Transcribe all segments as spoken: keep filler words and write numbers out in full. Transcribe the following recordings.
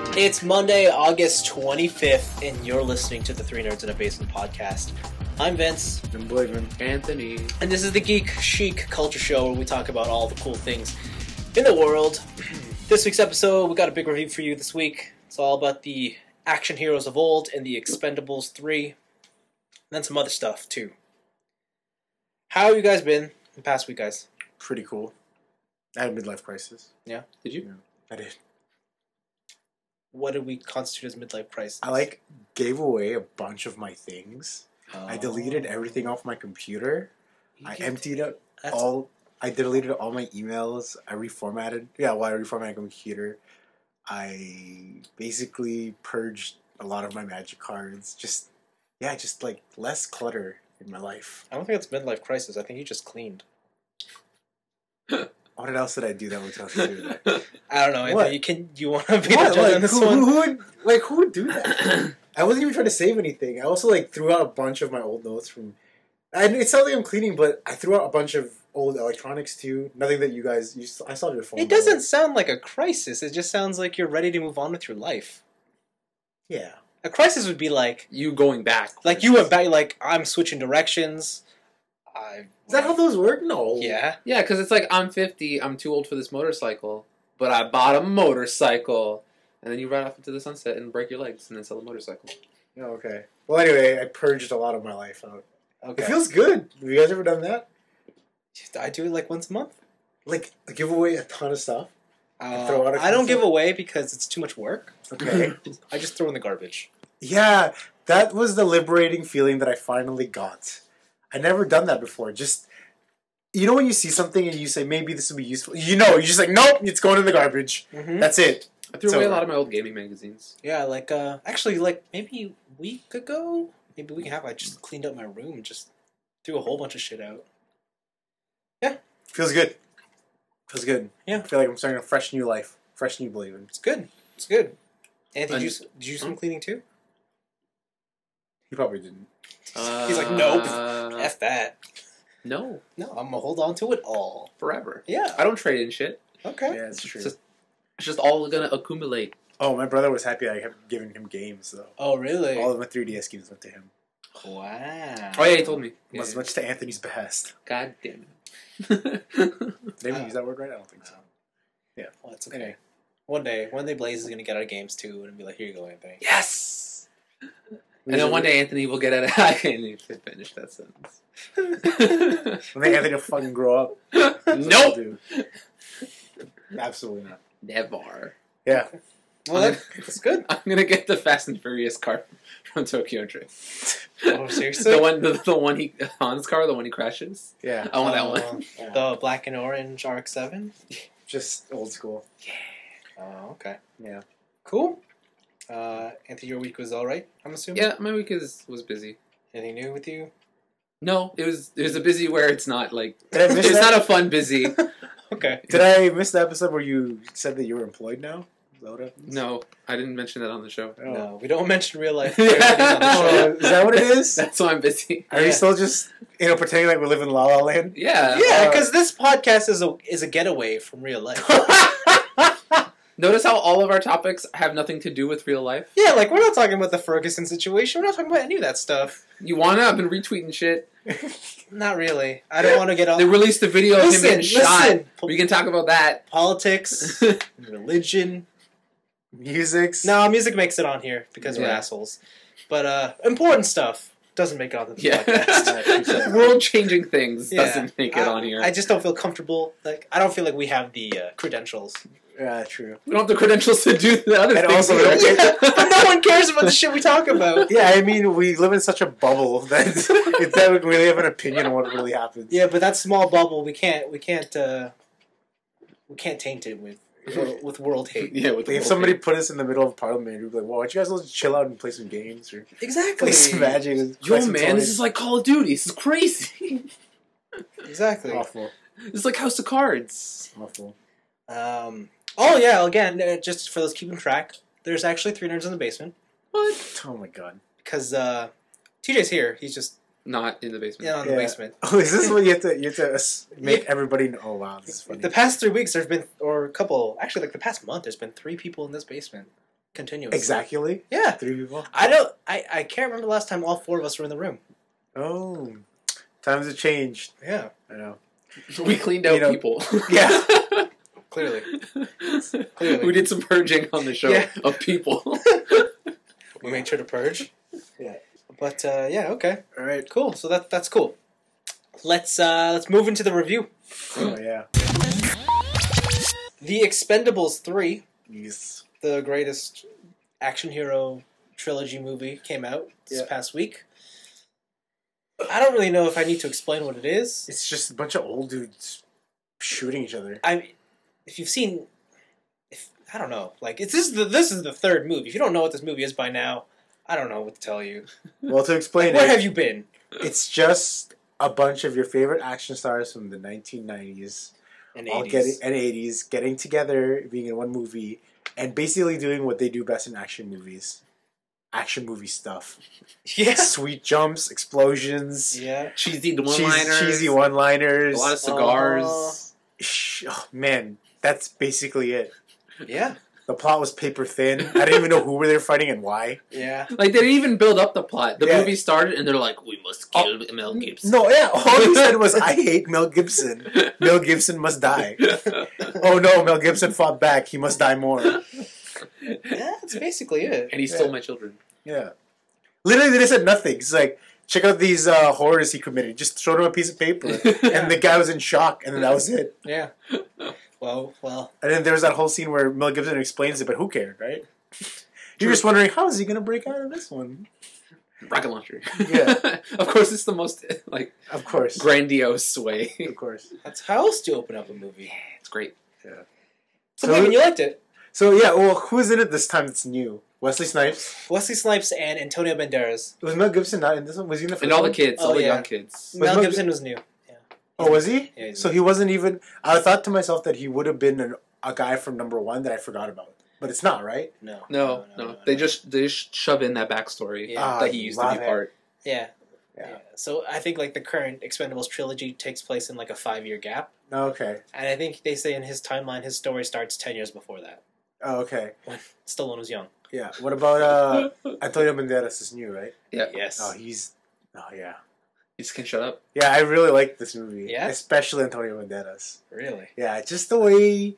It's Monday, August twenty-fifth, and you're listening to the Three Nerds in a Basement podcast. I'm Vince. I'm Blaven. Anthony. And this is the Geek Chic Culture Show where we talk about all the cool things in the world. This week's episode, we got a big review for you this week. It's all about the action heroes of old and the Expendables three. And then some other stuff, too. How have you guys been the past week, guys? Pretty cool. I had a midlife crisis. Yeah? Did you? Yeah, I did. What did we constitute as midlife crisis? I, like, gave away a bunch of my things. Oh. I deleted everything off my computer. I You- emptied out That's all... I deleted all my emails. I reformatted... Yeah, well, I reformatted my computer. I basically purged a lot of my Magic cards. Just... Yeah, just, like, less clutter in my life. I don't think it's midlife crisis. I think you just cleaned. What else did I do that would tell you to do that? I don't know. Anthony. What? You can. You want to be What? the judge Like, on this who, one? who would like who would do that? I wasn't even trying to save anything. I also like threw out a bunch of my old notes from. I, it sounds like I'm cleaning, but I threw out a bunch of old electronics too. Nothing that you guys. You, I saw your phone. It doesn't sound like a crisis. It just sounds like you're ready to move on with your life. Yeah. A crisis would be like, You going back. like you went back. Like I'm switching directions. I. Is that how those work? No. Yeah. Yeah, because it's like, I'm fifty, I'm too old for this motorcycle, but I bought a motorcycle. And then you ride off into the sunset and break your legs and then sell a motorcycle. Oh, okay. Well, anyway, I purged a lot of my life out. Okay. It feels good. Have you guys ever done that? I do it like once a month. Like give away a ton of stuff. Uh, throw out a I don't console? give away because it's too much work. Okay. I just throw in the garbage. Yeah, that was the liberating feeling that I finally got. I never done that before. Just, you know when you see something and you say, maybe this would be useful? You know, you're just like, nope, it's going in the garbage. Mm-hmm. That's it. I threw It's away over. a lot of my old gaming magazines. Yeah, like uh, actually, like maybe a week ago, maybe a week and a half. I just cleaned up my room and just threw a whole bunch of shit out. Feels good. Feels good. Yeah. I feel like I'm starting a fresh new life. Fresh new Blaven. It's good. It's good. Anthony, did And- you, did you do some cleaning too? He probably didn't. He's like, nope. Uh, F that. No, No, I'm gonna hold on to it all. forever. Yeah. I don't trade in shit. Okay. Yeah, it's true. It's just, it's just all gonna accumulate. Oh, my brother was happy I kept giving him games, though. Oh, really? All of my three D S games went to him. Wow. Oh yeah, he told me. Yeah, Much, yeah. much to Anthony's behest. God damn it. Did I even Uh, use that word right? I don't think so. Well, it's okay. One day, one day Blaze is gonna get our games too and be like, here you go, Anthony. Yes! And then one day Anthony will get at it. I can't even finish that sentence. When they Anthony to fucking grow up. That's what Nope! I'll do. Absolutely not. Never. Yeah. Well, that, that's good. I'm gonna get the Fast and Furious car from Tokyo Drift. Oh, seriously? The one, the, the one he Han's car, the one he crashes. Yeah. I want that Oh, one. Yeah. The black and orange R X seven? Just old school. Oh, okay. Yeah. Cool. Uh, Anthony, your week was alright, I'm assuming? Yeah, my week is was busy. Anything new with you? No, it was it was a busy where it's not like Did I miss it's that? not a fun busy. Okay. Did I miss the episode where you said that you were employed now? Is that what happened? No, I didn't mention that on the show. Oh. No, we don't mention real life priorities on the Oh, show. is that what it is? That's why I'm busy. Are Yeah. you still just, you know, pretending like we live in La La Land? Yeah. Yeah, Uh, because this podcast is a is a getaway from real life. Notice how all of our topics have nothing to do with real life. Yeah, like we're not talking about the Ferguson situation. We're not talking about any of that stuff. You wanna? I've been retweeting shit. Not really. I don't want to get off They released the video of Listen, him getting shot. listen. We can talk about that. politics, religion. Musics? No, music makes it on here because we're Yeah. assholes. But uh, important stuff doesn't make it onto the Yeah. podcast. World changing things Yeah. doesn't make it I, on here. I just don't feel comfortable. Like I don't feel like we have the uh, credentials. Yeah, true. we don't have the credentials to do the other And things. also, we don't either. get- Yeah, but no one cares about the shit we talk about. Yeah, I mean, we live in such a bubble that it's that we really have an opinion on what really happens. Yeah, but that small bubble, we can't, we can't, uh, we can't taint it with with world hate. Yeah, with the Like, if whole somebody thing. put us in the middle of Parliament, we'd be like, "Well, why don't you guys just chill out and play some games or Exactly. play some Magic?" and play Yo, some man, this toys?" is like Call of Duty. This is crazy. Exactly. awful, It's like House of Cards. awful. Um. Oh yeah. Again, uh, just for those keeping track, there's actually three nerds in the basement What? Oh my god. because uh, T J's here. He's just Not in the basement. in on the Yeah. basement. Oh, is this what you have to you have to s- make Yeah. everybody know? Oh wow, this is funny. The past three weeks, there's been, or a couple, actually, like the past month, there's been three people in this basement. continuously. Exactly. Yeah. Three people. I don't. I, I can't remember the last time all four of us were in the room. Oh, times have changed. Yeah. I know. We cleaned out You know, people. yeah. Clearly. Clearly. We did some purging on the show Yeah. of people. We made sure to purge. Yeah. But uh, yeah, okay, All right. cool. So that that's cool. Let's uh, let's move into the review. Oh yeah. The Expendables three, Yes. the greatest action hero trilogy movie, came out this Yeah. past week. I don't really know if I need to explain what it is. It's just a bunch of old dudes shooting each other. I, if you've seen, if I don't know, like it's this is the this is the third movie. If you don't know what this movie is by now, I don't know what to tell you. Well, to explain Where it, have you been? it's just a bunch of your favorite action stars from the nineteen nineties In all eighties. getting and eighties getting together, being in one movie, and basically doing what they do best in action movies. Action movie stuff. Yeah. Sweet jumps, explosions, Yeah. Cheesy cheesy, one-liners. cheesy one-liners. A lot of cigars. Uh, Sh- oh, man, that's basically it. Yeah. The plot was paper thin. I didn't even know who were they fighting and why. Yeah. Like, they didn't even build up the plot. The Yeah. movie started, and they're like, we must kill Mel Gibson. No, yeah, all he said was, I hate Mel Gibson. Mel Gibson must die. Oh no, Mel Gibson fought back. He must die more. Yeah, that's basically it. And he stole Yeah. my children. Yeah. Literally, they said nothing. It's like, check out these uh, horrors he committed. Just showed him a piece of paper. And the guy was in shock, and then that was it. Yeah. Well, well. And then there was that whole scene where Mel Gibson explains it, but who cared, right? You're just wondering, how is he going to break out of this one? Rocket launcher. Yeah. Of course, it's the most, like, Of course. grandiose way. Of course. That's how else do you open up a movie? It's great. So, So- Megan, you liked it. So, yeah, well, who's in it this time that's new? Wesley Snipes? Wesley Snipes and Antonio Banderas. Was Mel Gibson not in this one? Was he in the first And all the one? kids, all Oh, the yeah. young kids. Was Mel Mel Gibson was new. Yeah. Oh, was he? Yeah, he's So he wasn't even... I thought to myself that he would have been an, a guy from number one that I forgot about. But it's not, right? No. No, no, They just they just shove in that backstory Yeah. Ah, that he used to love be it. part. Yeah. Yeah. Yeah. So I think like the current Expendables trilogy takes place in like a five year gap. Oh, okay. And I think they say in his timeline his story starts ten years before that. Oh, okay. When Stallone was young. Yeah. What about uh, Antonio Banderas is new, right? Yeah. Yes. Oh, he's... Oh, yeah. You just can shut up. Yeah, I really like this movie. Yeah? Especially Antonio Banderas. Really? Yeah, just the way...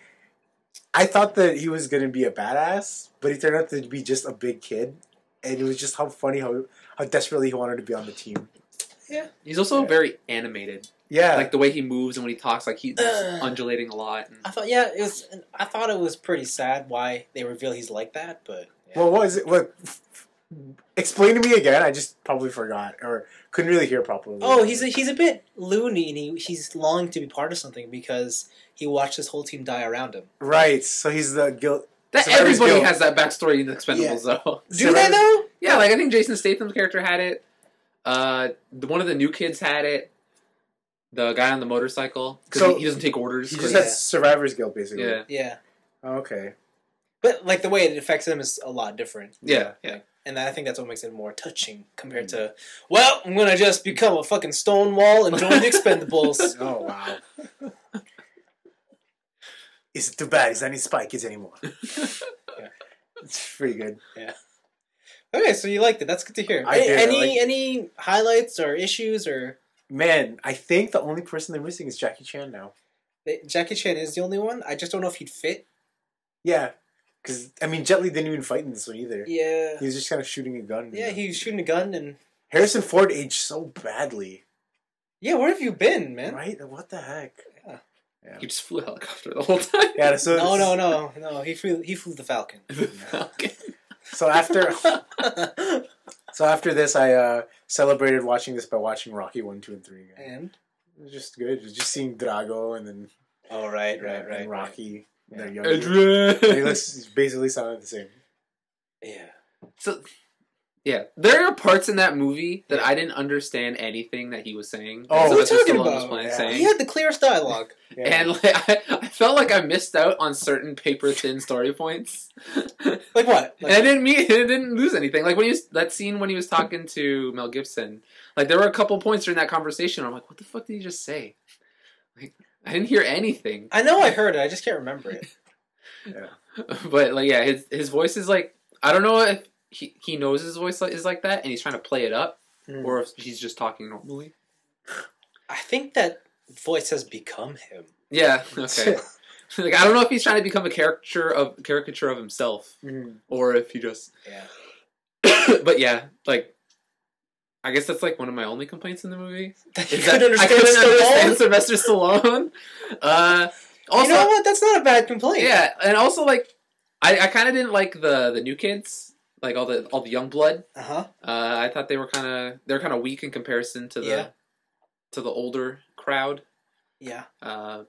I thought that he was going to be a badass, but he turned out to be just a big kid. And it was just how funny, how how desperately he wanted to be on the team. Yeah. He's also Yeah. very animated. Yeah. Like the way he moves and when he talks, like he's Uh. undulating a lot. And I thought yeah, it was I thought it was pretty sad why they reveal he's like that, but yeah. Well, what is it? What? Explain to me again. I just probably forgot or couldn't really hear properly. Oh, he's a, he's a bit loony, and he, he's longing to be part of something because he watched his whole team die around him. right. So he's the guilt. that, Survivor's everybody Guilt. has that backstory in the Expendables, though. Do they though? Yeah, like I think Jason Statham's character had it. Uh, the, one of the new kids had it. The guy on the motorcycle because So, he, he doesn't take orders. He 'cause just Yeah. has survivor's guilt, basically. yeah, Yeah, Oh, okay. but like the way it affects him is a lot different. yeah, yeah. And I think that's what makes it more touching compared to, well, I'm gonna just become a fucking Stonewall and join the Expendables. Oh wow. Is it too bad? He's not in Spy Kids anymore. Yeah. It's pretty good. Okay, so you liked it. That's good to hear. I any did, I any, liked it. any highlights or issues or Man, I think the only person they're missing is Jackie Chan now. Jackie Chan is the only one. I just don't know if he'd fit. Yeah. Because, I mean, Jet Li didn't even fight in this one either. Yeah, He was just kind of shooting a gun. yeah, he was shooting a gun and Harrison Ford aged so badly. yeah. Where have you been, man? Right? What the heck? He just flew a helicopter the whole time. Yeah, so No, no, no, no. He flew. He flew the Falcon. Okay. So after so after this, I uh, celebrated watching this by watching Rocky one, two, and three again. and It was just good. It was just seeing Drago and then oh right, yeah, right, right, and right. Rocky. Yeah. They're younger. And he Adrian. looks basically sounded the same. Yeah. So, yeah, there are parts in that movie that Yeah. I didn't understand anything that he was saying. Oh, So what that's are you what talking Stallone was about? playing- Yeah. saying. He had the clearest dialogue. Yeah. And like, I, I felt like I missed out on certain paper thin story points. Like what? and I didn't mean I didn't lose anything. Like when he was that scene when he was talking to Mel Gibson, like there were a couple points during that conversation. I'm like, what the fuck did he just say? Like I didn't hear anything. I know I heard it. I just can't remember it. Yeah. But like, yeah, his his voice is like I don't know if he, he knows his voice is like that and he's trying to play it up, Mm. or if he's just talking normally. I think that voice has become him. Yeah. Okay. Like I don't know if he's trying to become a caricature of caricature of himself, Mm. or if he just. Yeah. But yeah, like. I guess that's like one of my only complaints in the movie. That you Is couldn't that I understand couldn't understand Stallone? Sylvester Stallone. Uh, also, You know what? That's not a bad complaint. yeah, and also like, I, I kind of didn't like the the new kids, like all the all the young blood. Uh huh. Uh, I thought they were kind of they're kind of weak in comparison to the Yeah. to the older crowd. Yeah. Uh,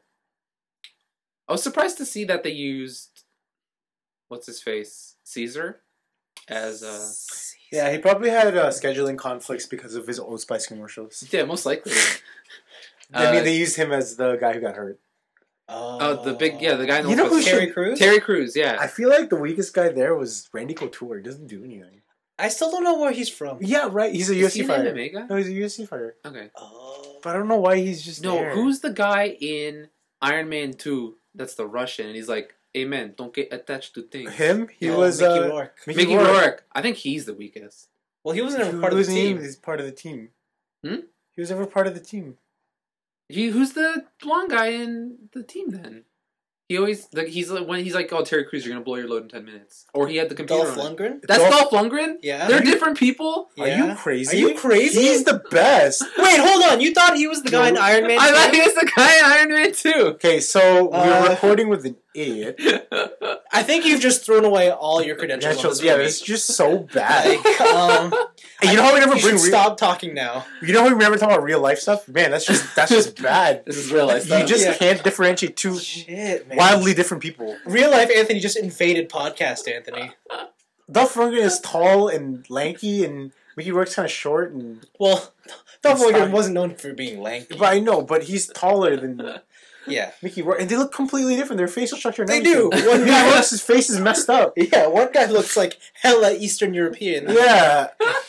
I was surprised to see that they used what's his face Caesar as uh Yeah, he probably had uh, scheduling conflicts because of his Old Spice commercials. yeah most likely. I Uh, mean, they used him as the guy who got hurt. Oh, the big yeah the guy in the You know Old Spice- who Terry should- Crews. Terry Crews, yeah. I feel like the weakest guy there was Randy Couture. He doesn't do anything. I still don't know where he's from. Yeah, right. He's a Is U F C he an fighter. M M A guy? No, he's a U F C fighter. Okay. Oh. But I don't know why he's just No, there. who's the guy in Iron Man two that's the Russian? And he's like, Amen, don't get attached to things. him? He Oh, was Mickey uh, Rourke. Mickey Rourke. I think he's the weakest. Well, he wasn't He ever part of the wasn't team. even- He's part of the team. Hmm? He was ever part of the team. He, who's the blonde guy in the team then? He always like he's like when he's like, oh Terry Crews, you're gonna blow your load in ten minutes, or he had the computer. Dolph on it. Lundgren. That's Dolph- Dolph Lundgren. Yeah. They're different people. Are Yeah. you crazy? Are you crazy? He's the best. Wait, hold on. You thought he was the guy in Iron Man? I thought two? he was the guy in Iron Man two. Okay, so we Uh, were recording with an idiot. I think you've just thrown away all your credentials. on Credentials, this yeah, movie. it's just so bad. Like, um, And you know how we never you bring should real, stop talking now. you know how we never talk about real life stuff? Man, that's just that's just bad. This is real life You stuff. just Yeah. can't differentiate two Shit, man. wildly different people. Real life Anthony just invaded podcast Anthony. Dolph Lundgren is tall and lanky, and Mickey Rourke's kind of short. And Well, Dolph It's Lundgren fine. wasn't known for being lanky. but I know, but he's taller than Yeah. Mickey Rourke, and they look completely different. Their facial structure. And They everything. do. One Mickey guy- Rourke's face is messed up. Yeah, one guy looks like hella Eastern European. Yeah.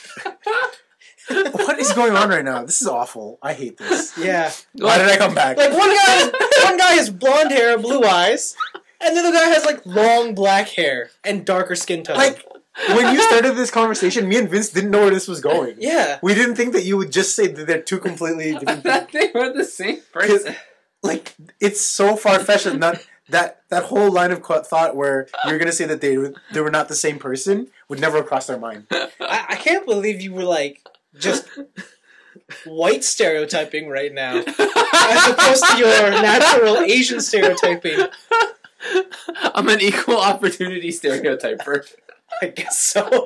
What is going on right now? This is awful. I hate this. Yeah. Why did I come back? Like one guy one guy has blonde hair, blue eyes, and the other guy has like long black hair and darker skin tone. Like when you started this conversation, me and Vince didn't know where this was going. yeah. We didn't think that you would just say that they're two completely I different thought they were the same person. like it's so far fetched that not that that whole line of co- thought where you're gonna say that they were they were not the same person would never have crossed our mind. I, I can't believe you were like just white stereotyping right now. As opposed to your natural Asian stereotyping. I'm an equal opportunity stereotyper. I guess so.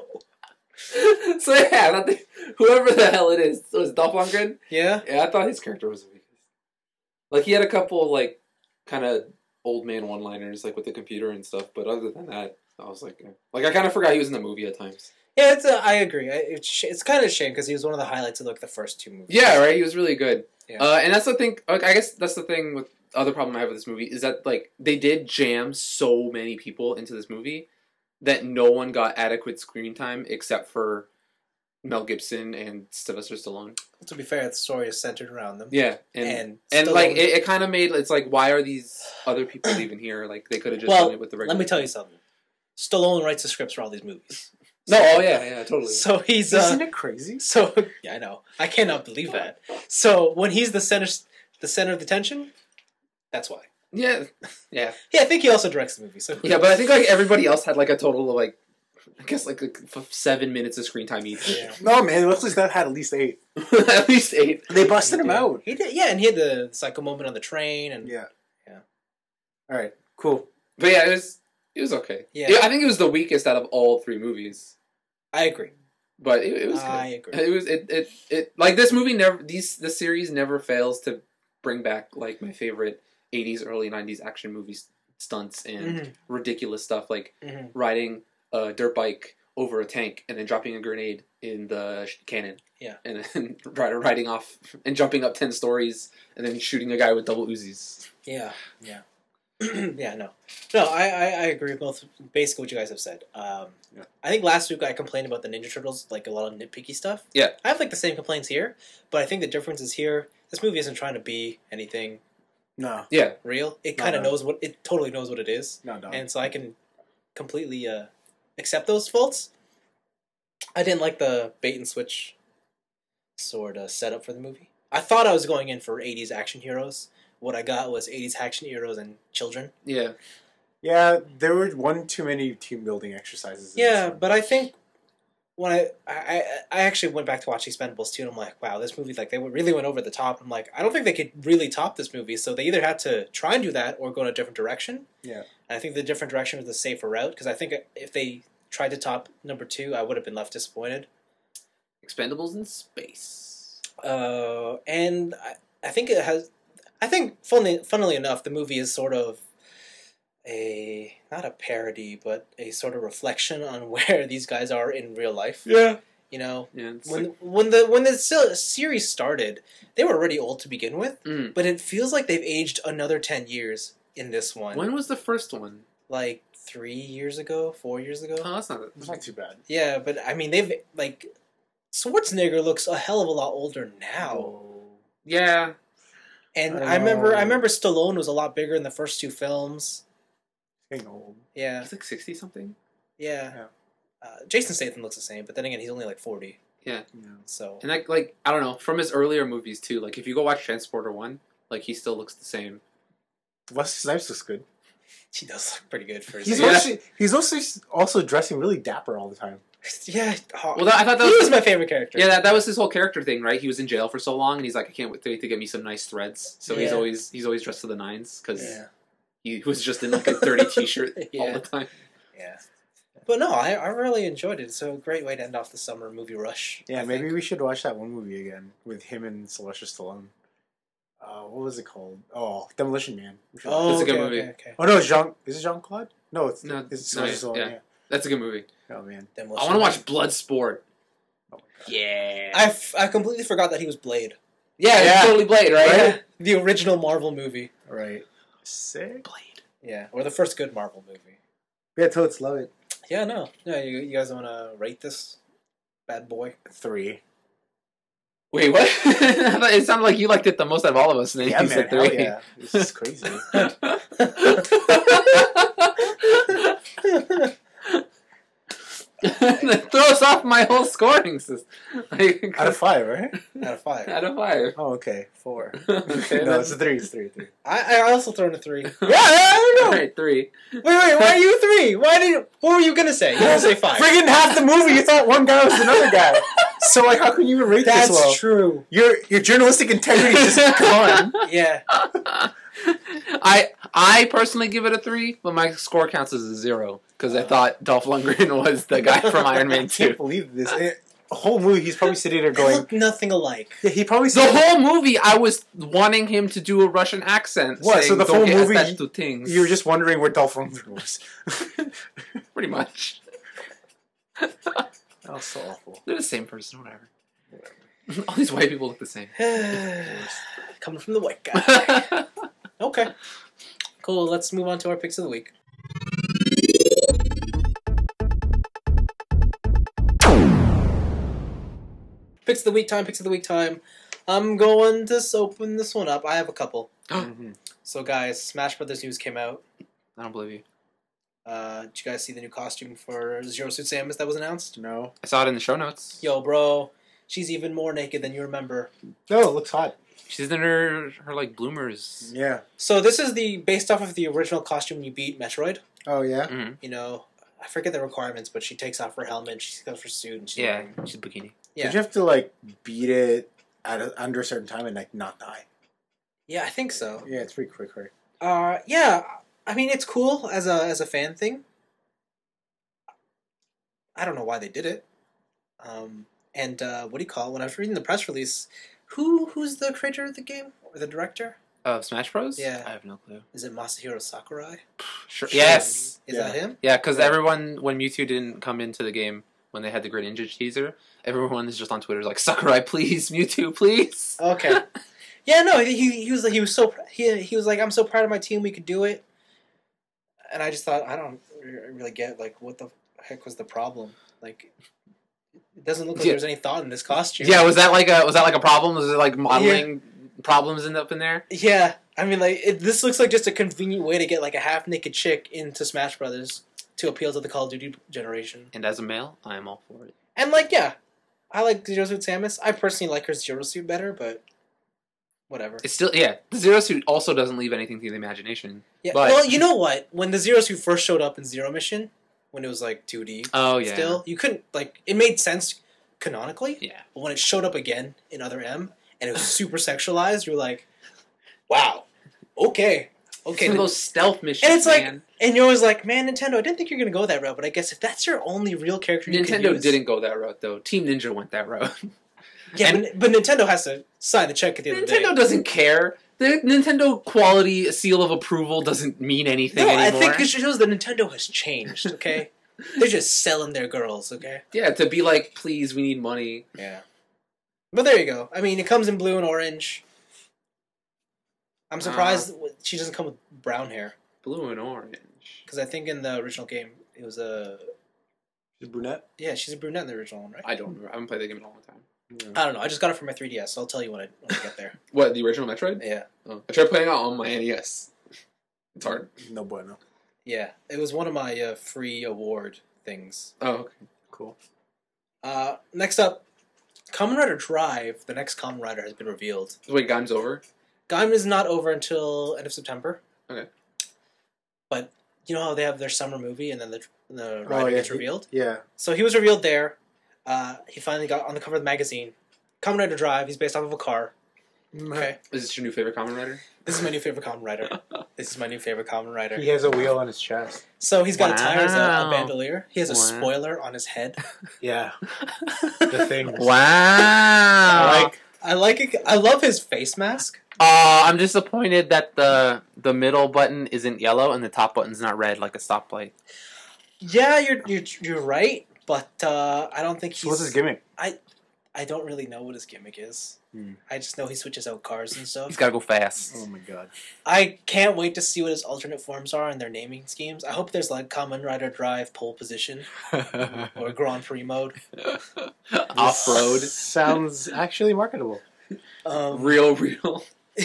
So yeah, I thought they, whoever the hell it is, was it Dolph Lundgren? Yeah? Yeah, I thought his character was the weakest. Like he had a couple like kind of old man one-liners, like with the computer and stuff. But other than that, I was like, eh. like I kind of forgot he was in the movie at times. Yeah, it's a, I agree. I- It's, sh- it's kind of a shame because he was one of the highlights of like the first two movies. Yeah, right. He was really good. Yeah. Uh, and that's the thing. Like, I guess that's the thing with other problem I have with this movie is that like they did jam so many people into this movie that no one got adequate screen time except for Mel Gibson and Sylvester Stallone. To be fair, the story is centered around them. Yeah, and And, and Stallone- like it, it kind of made it's like why are these other people even here? Like they could have just Well, done it with the regular. let me tell you something. Stallone writes the scripts for all these movies. No, oh yeah, yeah, totally. So he's uh, Isn't it crazy? so yeah, I know. I cannot believe that. So when he's the center, the center of the tension, that's why. yeah, yeah, Yeah, I think he also directs the movie. So yeah. But I think like everybody else had like a total of like I guess like, like f- seven minutes of screen time each. yeah. No, man, it looks like that had at least eight. At least eight. They busted He him did. out. He did, yeah, and he had the psycho moment on the train, and Yeah. Yeah. All right. Cool. But yeah, it was it was okay. Yeah. Yeah, I think it was the weakest out of all three movies. I agree. But it, it was good. I agree. It was it, it it like this movie never these the series never fails to bring back like my favorite eighties early nineties action movies stunts and Mhm. ridiculous stuff like Mhm. riding a dirt bike over a tank and then dropping a grenade in the sh- cannon. Yeah. And then ri- riding off and jumping up ten stories and then shooting a guy with double Uzis. Yeah, yeah, yeah. No, no. I, I, I agree with both. Basically, what you guys have said. Um, Yeah. I think last week I complained about the Ninja Turtles, like a lot of nitpicky stuff. Yeah. I have like the same complaints here, but I think the difference is here. This movie isn't trying to be anything No. Yeah. real. It No, kind of no. knows what it totally knows what it is, No, no. and so I can completely uh, accept those faults. I didn't like the bait and switch sort of setup for the movie. I thought I was going in for eighties action heroes. What I got was eighties action heroes and children. Yeah. Yeah, there were one too many team building exercises. in Yeah, this one. but I think when I, I I actually went back to watch Expendables two, and I'm like, wow, this movie, like, they really went over the top. I'm like, I don't think they could really top this movie, so they either had to try and do that or go in a different direction. Yeah. And I think the different direction was the safer route, because I think if they tried to top number two, I would have been left disappointed. Expendables in space. Uh, and I, I think it has. I think, funnily, funnily enough, the movie is sort of a not a parody, but a sort of reflection on where these guys are in real life. Yeah. You know, Yeah. It's when like, when the when the se- series started, they were already old to begin with, mm. but it feels like they've aged another ten years in this one. When was the first one? Like three years ago, four years ago. Oh, that's not. It's not too bad. Yeah, but I mean, they've like Schwarzenegger looks a hell of a lot older now. Oh. Yeah. And I I remember, know. I remember Stallone was a lot bigger in the first two films. Getting old. Yeah, He's like sixty something. yeah. Yeah. Uh, Jason Statham looks the same, but then again, he's only like forty. Yeah. Yeah. So And like, like I don't know, from his earlier movies too. Like if you go watch Transporter One, like he still looks the same. Wesley Snipes looks good. he does look pretty good for his He's age. Yeah. also he's also also dressing really dapper all the time. Yeah. Oh, Well, that, I thought that he was, was my favorite character. yeah, that, that was his whole character thing, right? He was in jail for so long, and he's like, I can't wait to, to get me some nice threads. So he's Yeah. always he's always dressed to the nines because Yeah. he was just in like a dirty t-shirt all Yeah. the time. Yeah. But no, I, I really enjoyed it. It's a great way to end off the summer movie rush. Yeah, I maybe think. we should watch that one movie again with him and Sylvester Stallone. Uh, what was it called? Oh, Demolition Man. We should watch Oh, It's a good okay, movie. okay, okay. it. Oh no, it's Jean. Is it Jean Claude? No, it's No, it's no, Sylvester Stallone. yeah. Yeah. That's a good movie. Oh man. Demolition I want to Man. watch Bloodsport. Oh my God. Yeah. I, f- I completely forgot that he was Blade. yeah, Yeah. it's totally Blade, right? Right? The original Marvel movie. Right. Sick. Blade. Yeah, or the first good Marvel movie. Yeah, totes love it. Yeah, no. Yeah, you, you guys want to rate this bad boy? Three. Wait, what? I thought it sounded like you liked it the most out of all of us, and then Yeah, you man. said Hell three. yeah. This is crazy. That throws off my whole scoring system. Like, Out of five, right? Out of five. out of five. Oh, okay. Four. Okay, No, then- it's a three. It's three. Three. I, I also thrown a three. Yeah, I don't know. Alright, three. Wait, wait, why are you three? Why did you, what were you gonna say? You were gonna say five. Friggin' half the movie, you thought one guy was another guy. So, like, how can you even rate That's this well? true. Your your journalistic integrity is just gone. Yeah. I I personally give it a three, but my score counts as a zero because I thought Dolph Lundgren was the guy from Iron Man I can't two. believe this. It, a whole movie, he's probably sitting there They going. look nothing alike. Yeah, he probably The said, whole movie, I was wanting him to do a Russian accent. What, so saying, the "Don't whole get movie, attached to things." you were just wondering where Dolph Lundgren was. pretty much. That was so awful. They're the same person, whatever. All these white people look the same. Coming from the white guy. Okay. Cool, let's move on to our picks of the week. Picks of the week time, picks of the week time. I'm going to open this one up. I have a couple. Mhm. So, guys, Smash Brothers news came out. I don't believe you. Uh, did you guys see the new costume for Zero Suit Samus that was announced? No. I saw it in the show notes. Yo, bro, she's even more naked than you remember. No, it looks hot. She's in her her like bloomers. Yeah. So this is the based off of the original costume you beat Metroid. Oh, yeah? Mm-hmm. You know, I forget the requirements, but she takes off her helmet, she goes for suit, and she's Yeah, wearing- she's bikini. yeah, Did you have to, like, beat it at a, under a certain time and, like, not die? yeah. I think so. Yeah, it's pretty quick, right? Uh, yeah. I mean, it's cool as a as a fan thing. I don't know why they did it. Um, and uh, what do you call it? When I was reading the press release, who who's the creator of the game or the director? Of Smash Bros? Yeah. I have no clue. Is it Masahiro Sakurai? Sure. Yes. Is Yeah. that him? Yeah, because Right. everyone, when Mewtwo didn't come into the game, when they had the Great Ninja teaser, everyone is just on Twitter like, Sakurai, please, Mewtwo, please. Okay. Yeah, no, he he was like he was so he he was like I'm so proud of my team, we could do it. And I just thought I don't really get like what the heck was the problem? Like it doesn't look like Yeah. there's any thought in this costume. Yeah, was that like a was that like a problem? Was it like modeling problems end up in there? Yeah, I mean like it, this looks like just a convenient way to get like a half naked chick into Smash Brothers. to appeal to the Call of Duty generation. And as a male, I am all for it. And like, yeah, I like Zero Suit Samus. I personally like her Zero Suit better, but whatever. It's still yeah. The Zero Suit also doesn't leave anything to the imagination. Yeah. But- Well, you know what? When the Zero Suit first showed up in Zero Mission, when it was like two D, Oh yeah. still you couldn't like it made sense canonically. Yeah. But when it showed up again in Other M and it was super sexualized, you're like, wow, okay, okay. Some of those stealth missions. And it's like- man. And you're always like, man, Nintendo, I didn't think you were gonna go that route, but I guess if that's your only real character, you could Nintendo use, didn't go that route though. Team Ninja went that route. Yeah, and- but, but Nintendo has to sign the check at the end of the day. Nintendo doesn't care. The Nintendo quality seal of approval doesn't mean anything No, anymore. I think it shows that Nintendo has changed. Okay, they're just selling their girls. Okay. Yeah, to be like, please, we need money. Yeah. But there you go. I mean, it comes in blue and orange. I'm surprised she doesn't come with brown hair Blue and orange. because I think in the original game it was a She's brunette. yeah she's a brunette in the original one, right? I don't remember. I haven't played the game in a long time. Yeah. I don't know. I just got it for my three D S, so I'll tell you when I when I get there. What, the original Metroid? Yeah, Oh. I tried playing it on my N E S. It's hard. No bueno. yeah. It was one of my uh, free award things. Oh, okay. Cool. Uh, next up, Kamen Rider Drive. The next Kamen Rider has been revealed. Wait, game's over? Gaim is not over until end of September. Okay. But you know how they have their summer movie and then the the rider Oh, yeah, gets he- revealed? Yeah. So he was revealed there. Uh, he finally got on the cover of the magazine. Kamen Rider Drive. He's based off of a car. Okay. Is this your new favorite Kamen Rider? This is my new favorite Kamen Rider. This is my new favorite Kamen Rider. He has a wheel on his chest. So he's got a tire as a, a Wow. bandolier. He has a Wow. spoiler on his head. Yeah. The thing. Wow. I like. I like it. I love his face mask. Uh, I'm disappointed that the the middle button isn't yellow and the top button's not red like a stoplight. Yeah, you're you're, you're right, but uh, I don't think he's. So what's his gimmick? I don't really know what his gimmick is. Hmm. I just know he switches out cars and stuff. He's got to go fast. Oh my god. I can't wait to see what his alternate forms are and their naming schemes. I hope there's like Kamen Rider Drive pole position or Grand Prix mode. Off road. Sounds actually marketable. Um, Real, real.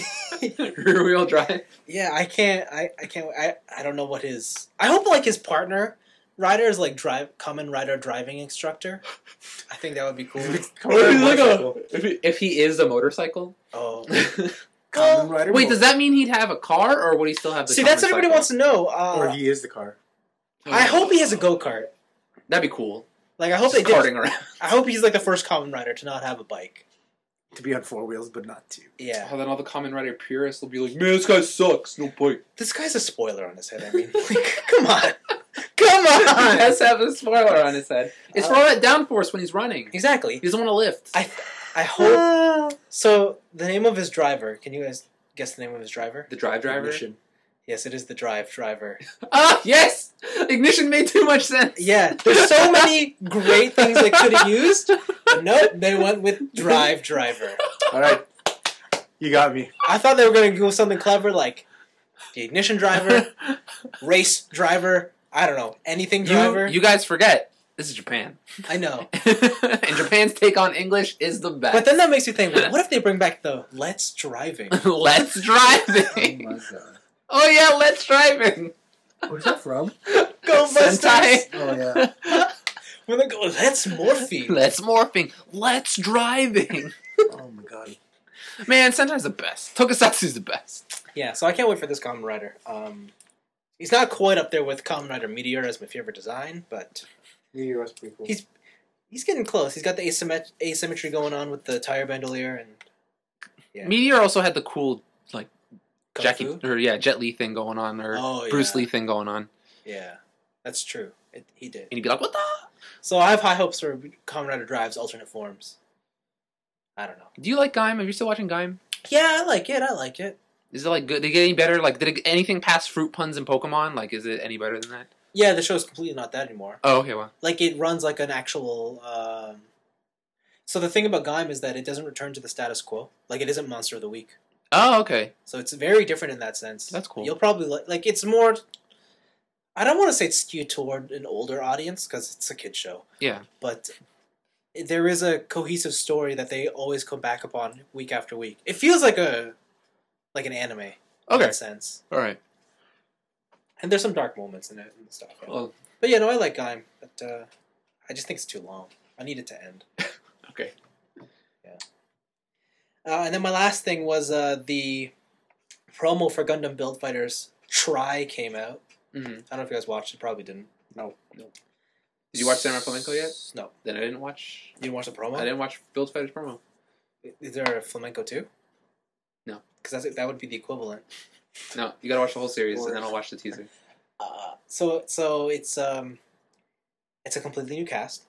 Rear wheel drive. yeah, I can't. I, I can't. I, I don't know what his. I hope like his partner rider is like drive Kamen Rider driving instructor. I think that would be cool. Come on, Like a- motorcycle. if, he, if he is a motorcycle. Oh, Kamen Rider Wait, mo- does that mean he'd have a car, or would he still have the see, that's what everybody wants to know. Or Uh, he is the car. I hope he has a go kart. That'd be cool. Like I hope Just they did. karting around. I hope he's like the first Kamen Rider to not have a bike. To be on four wheels, but not two. Yeah, Oh, then all the Kamen Rider purists will be like, man, this guy sucks. No bike. this guy's a spoiler on his head. I mean, like, come on, come He on. has to have a spoiler on his head. It's for Uh, all that downforce when he's running. Exactly. He doesn't want to lift. I I hope. So the name of his driver. Can you guys guess the name of his driver? the drive driver. Ignition. Yes, it is the Drive driver. Ah, yes! Ignition made too much sense. Yeah, there's so many great things they could have used, but nope, they went with Drive driver. All right. You got me. I thought they were going to go something clever like the ignition driver, race driver. I don't know, anything driver. You, you guys forget, this is Japan. I know. And Japan's take on English is the best. But then that makes me think, well, what if they bring back the Let's Driving? Let's Oh driving. my god. Oh yeah, let's driving. Where's that from? Go Sentai. Busters! Oh yeah. When they go, let's morphine. Let's morphing. Let's driving. Oh my god. Man, Sentai's the best. Tokusatsu's the best. Yeah, so I can't wait for this Kamen Rider. Um, he's not quite up there with Kamen Rider Meteor as my favorite design, but Yeah, was pretty cool. He's- he's getting close. He's got the asymmet- asymmetry going on with the tire bandolier and Yeah. Meteor also had the cool Kung Jackie Fu. or yeah, Jet Li thing going on or Oh, Bruce yeah. Lee thing going on. Yeah, that's true. It, he did. And he'd be like, "What the?" So I have high hopes for Kamen Rider Drive's alternate forms. I don't know. Do you like Gaim? Are you still watching Gaim? Yeah, I like it. I like it. Is it like good? Did it get any better? Like, did it, anything past fruit puns and Pokemon? Like, is it any better than that? Yeah, the show's completely not that anymore. Oh, okay, well, Like it runs like an actual. Um... So the thing about Gaim is that it doesn't return to the status quo. Like it isn't Monster of the Week. oh, okay. So it's very different in that sense. That's cool. You'll probably like. Like it's more. I don't want to say it's skewed toward an older audience because it's a kid show. Yeah. But there is a cohesive story that they always come back upon week after week. It feels like a like an anime in Okay. that sense. All right. And there's some dark moments in it and stuff. Yeah. Well, But yeah, no, I like Gaim, but uh, I just think it's too long. I need it to end. Okay. Yeah. Uh, and then my last thing was uh, the promo for Gundam Build Fighters Try came out. Mm-hmm. I don't know if you guys watched it. Probably didn't. No. No. Did you watch Samurai Flamenco yet? No. Then I didn't watch. You didn't watch the promo? I didn't watch Build Fighters promo. Is there a Flamenco too? No. Because that would be the equivalent. No, you gotta watch the whole series, Or- and then I'll watch the teaser. Uh, so so it's um, it's a completely new cast.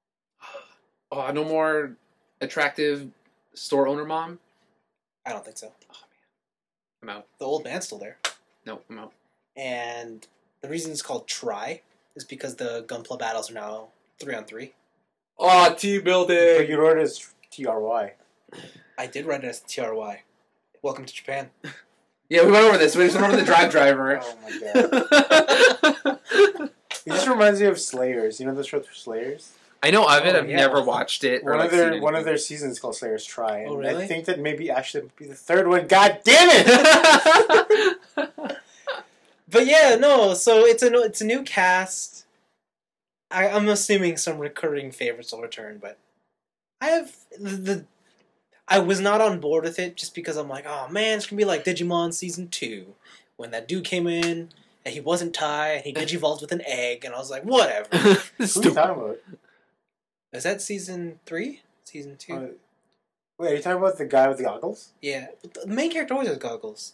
Oh, no more attractive store owner mom? I don't think so. Oh, man. I'm out. The old man's still there. No, I'm out. And the reason it's called Try is because the Gunpla battles are now three on three. Oh, team But building! you wrote it as T R Y. I did write it as T R Y. Welcome to Japan. Yeah, we went over this. We just went over the drive driver. Oh my god. It just reminds me of Slayers. You know the show Slayers? I know of it. Oh, I've yeah. never watched it. Or One like of their seen one of anything. their seasons is called Slayers Try. And Oh, really? I think that maybe actually would be the third one. God damn it! But yeah, no. So it's a no- it's a new cast. I, I'm assuming some recurring favorites will return, but I have the, the. I was not on board with it just because I'm like, oh man, it's gonna be like Digimon season two when that dude came in and he wasn't Tai and he digivolved with an egg, and I was like, whatever. This is Who are you stupid. talking about? Is that season three? Season two? Uh, wait, are you talking about the guy with the goggles? Yeah, but the main character always has goggles.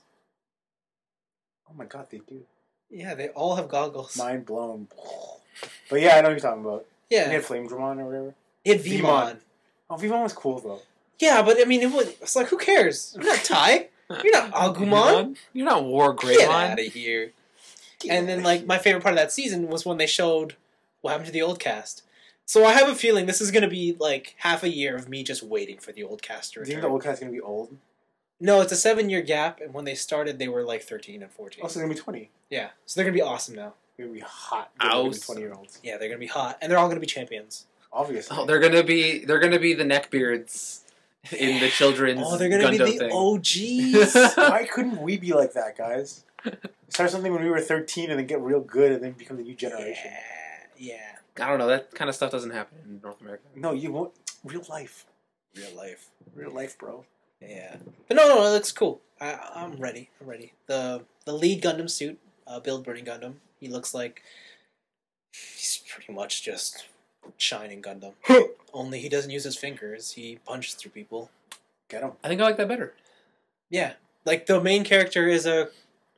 Oh my god, they do. Yeah, they all have goggles. Mind blown. But yeah, I know what you're talking about. yeah, And he had Flame Dramon or whatever. he had Vmon. Vmon. Oh, Vmon was cool though. Yeah, but I mean, it was, it's like, who cares? You're not Tai. You're not Agumon. You're not War Get out Greymon. of here. And then, like, my favorite part of that season was when they showed what happened to the old cast. So I have a feeling this is going to be, like, half a year of me just waiting for the old cast to Do you return. think the old cat's gonna be old? No, it's a seven-year gap, and when they started, they were, like, thirteen and fourteen. Also, they're gonna be twenty. Yeah, so they're going to be awesome now. They're gonna be hot. They're gonna be Awesome. twenty year olds. Yeah, they're going to be hot, and they're all going to be champions. Obviously. Oh, they're gonna be they're gonna be the neckbeards in the children's Oh, they're going to be Gundam the thing. O Gs. Why couldn't we be like that, guys? Start something when we were thirteen and then get real good and then become the new generation. Yeah, yeah. I don't know. That kind of stuff doesn't happen in North America. No, you won't. Real life. Real life. Real life, bro. Yeah, but no, no, no, it looks cool. I, I'm ready. I'm ready. The the lead Gundam suit, uh, Build Burning Gundam. He looks like he's pretty much just shining Gundam. Only he doesn't use his fingers. He punches through people. Get him. I think I like that better. Yeah, like the main character is a.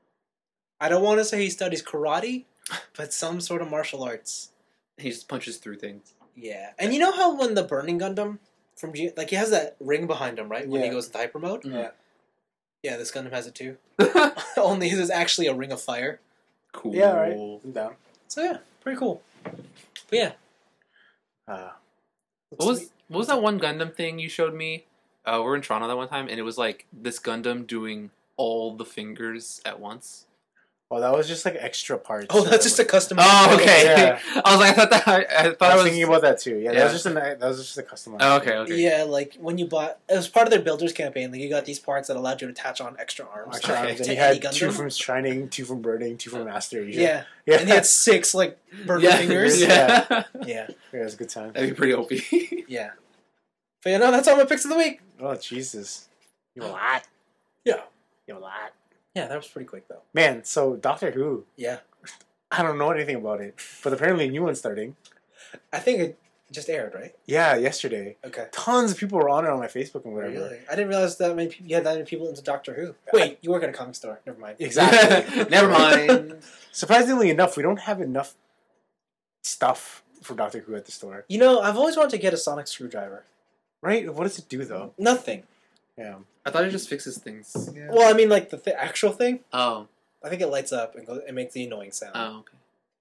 I don't want to say he studies karate, but some sort of martial arts. He just punches through things. Yeah, and you know how when the Burning Gundam from G- like he has that ring behind him, right? When he Yeah. goes into hyper mode. Yeah. Yeah, this Gundam has it too. Only his is actually a ring of fire. Cool. Yeah, right. I'm down. So yeah, pretty cool. But yeah, Uh, What was what was that one Gundam thing you showed me? Uh, we were in Toronto that one time, and it was like this Gundam doing all the fingers at once. well, that was just like extra parts. Oh, that's just a custom. Oh, okay. Yeah. I was like, I thought that I, I thought I I was was thinking about that too. Yeah, Yeah. that was just a ni- that was just a custom. Oh, okay, okay. Yeah, like when you bought, it was part of their builders campaign. Like you got these parts that allowed you to attach on extra arms. Extra Okay. arms, and To he any had two Gundam? from Shining, two from Burning, two from Master. Yeah, yeah, and he had six like burger Yeah. fingers. Yeah. Yeah. Yeah, it was a good time. That'd be pretty O P. yeah. But yeah, no, that's all my picks of the week. Oh Jesus, you a lot. Yeah. You a lot. Yeah, that was pretty quick though. Man, so Doctor Who, Yeah, I don't know anything about it, but apparently a new one's starting. I think it just aired, right? Yeah, yesterday. Okay. Tons of people were on it on my Facebook and whatever. Really? I didn't realize that many people, you had that many people into Doctor Who. Wait, you work at a comic store. Never mind. Exactly. Never mind. Surprisingly enough, we don't have enough stuff for Doctor Who at the store. You know, I've always wanted to get a sonic screwdriver. Right? What does it do though? Nothing. Yeah. I thought it just fixes things. Yeah. Well, I mean, like the th- actual thing. Oh. I think it lights up and goes, it makes the annoying sound. Oh, okay.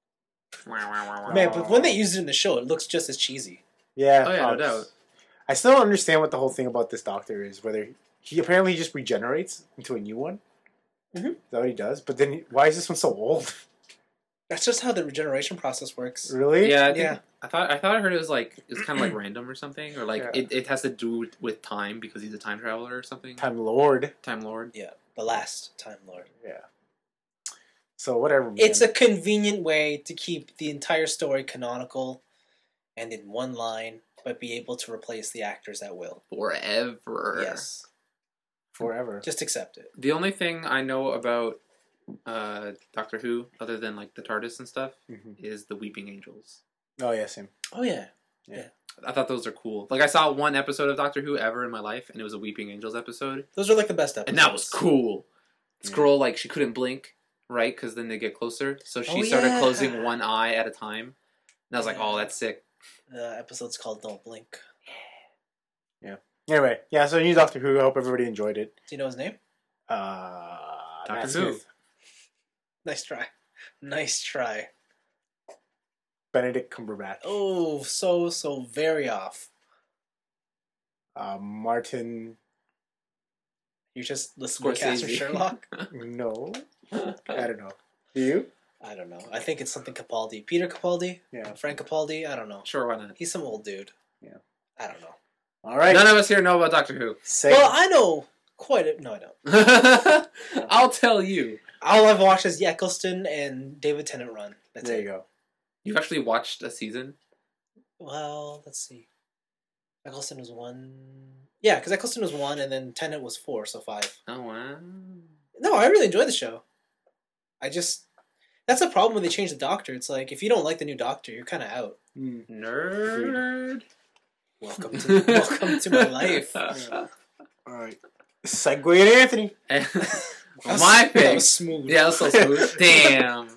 Man, but when they used it in the show, it looks just as cheesy. Yeah. Oh, yeah, no props. doubt. I still don't understand what the whole thing about this Doctor is. Whether he apparently just regenerates into a new one. Mhm. Is that what he does? But then, he- why is this one so old? That's just how the regeneration process works. Really? Yeah, I think, Yeah. I thought I thought I heard it was like it was kind of like random or something, or like Yeah. it, it has to do with, with time because he's a time traveler or something. Time Lord. Time Lord. Yeah, the last Time Lord. Yeah. So whatever. It's man. a convenient way to keep the entire story canonical and in one line, but be able to replace the actors at will. Forever. Yes. forever. Just accept it. The only thing I know about uh, Doctor Who, other than like the TARDIS and stuff, hmm is the Weeping Angels. Oh yeah, same. Oh, yeah. I thought those are cool. Like I saw one episode of Doctor Who ever in my life, and it was a Weeping Angels episode, Those are like the best episodes. and that was cool. This Yeah. girl, like, she couldn't blink, right? Because then they get closer, so she Oh, started yeah. closing one eye at a time. And I was like, Yeah. "Oh, that's sick." The episode's called Don't Blink. Anyway, yeah. So new Doctor Who. I hope everybody enjoyed it. Do you know his name? Uh, Doctor Matt Who. Smith, Nice try. Nice try. Benedict Cumberbatch, Oh, so, so very off. uh, Martin. You just listening to cast for Scorsese. Sherlock? No, I don't know. Do you? I don't know. I think it's something Capaldi. Peter Capaldi? Yeah. Frank Capaldi? I don't know. Sure, why not? He's some old dude. Yeah. I don't know. All right. None of us here know about Doctor Who. Seg- Well, I know quite a... No, I don't. I'll tell you. All I've watched is Eccleston and David Tennant run. That's there it. you go. You actually watched a season? Well, let's see. Eccleston was one... Yeah, because Eccleston was one, and then Tennant was four, so five. Oh wow. No, I really enjoyed the show. I just... That's the problem when they change the Doctor. It's like, if you don't like the new Doctor, you're kind of out. Mm. Nerd. Welcome to welcome to my life. All right. Segue to Anthony. Well, my That pick. was smooth. Yeah, that was so smooth. Damn.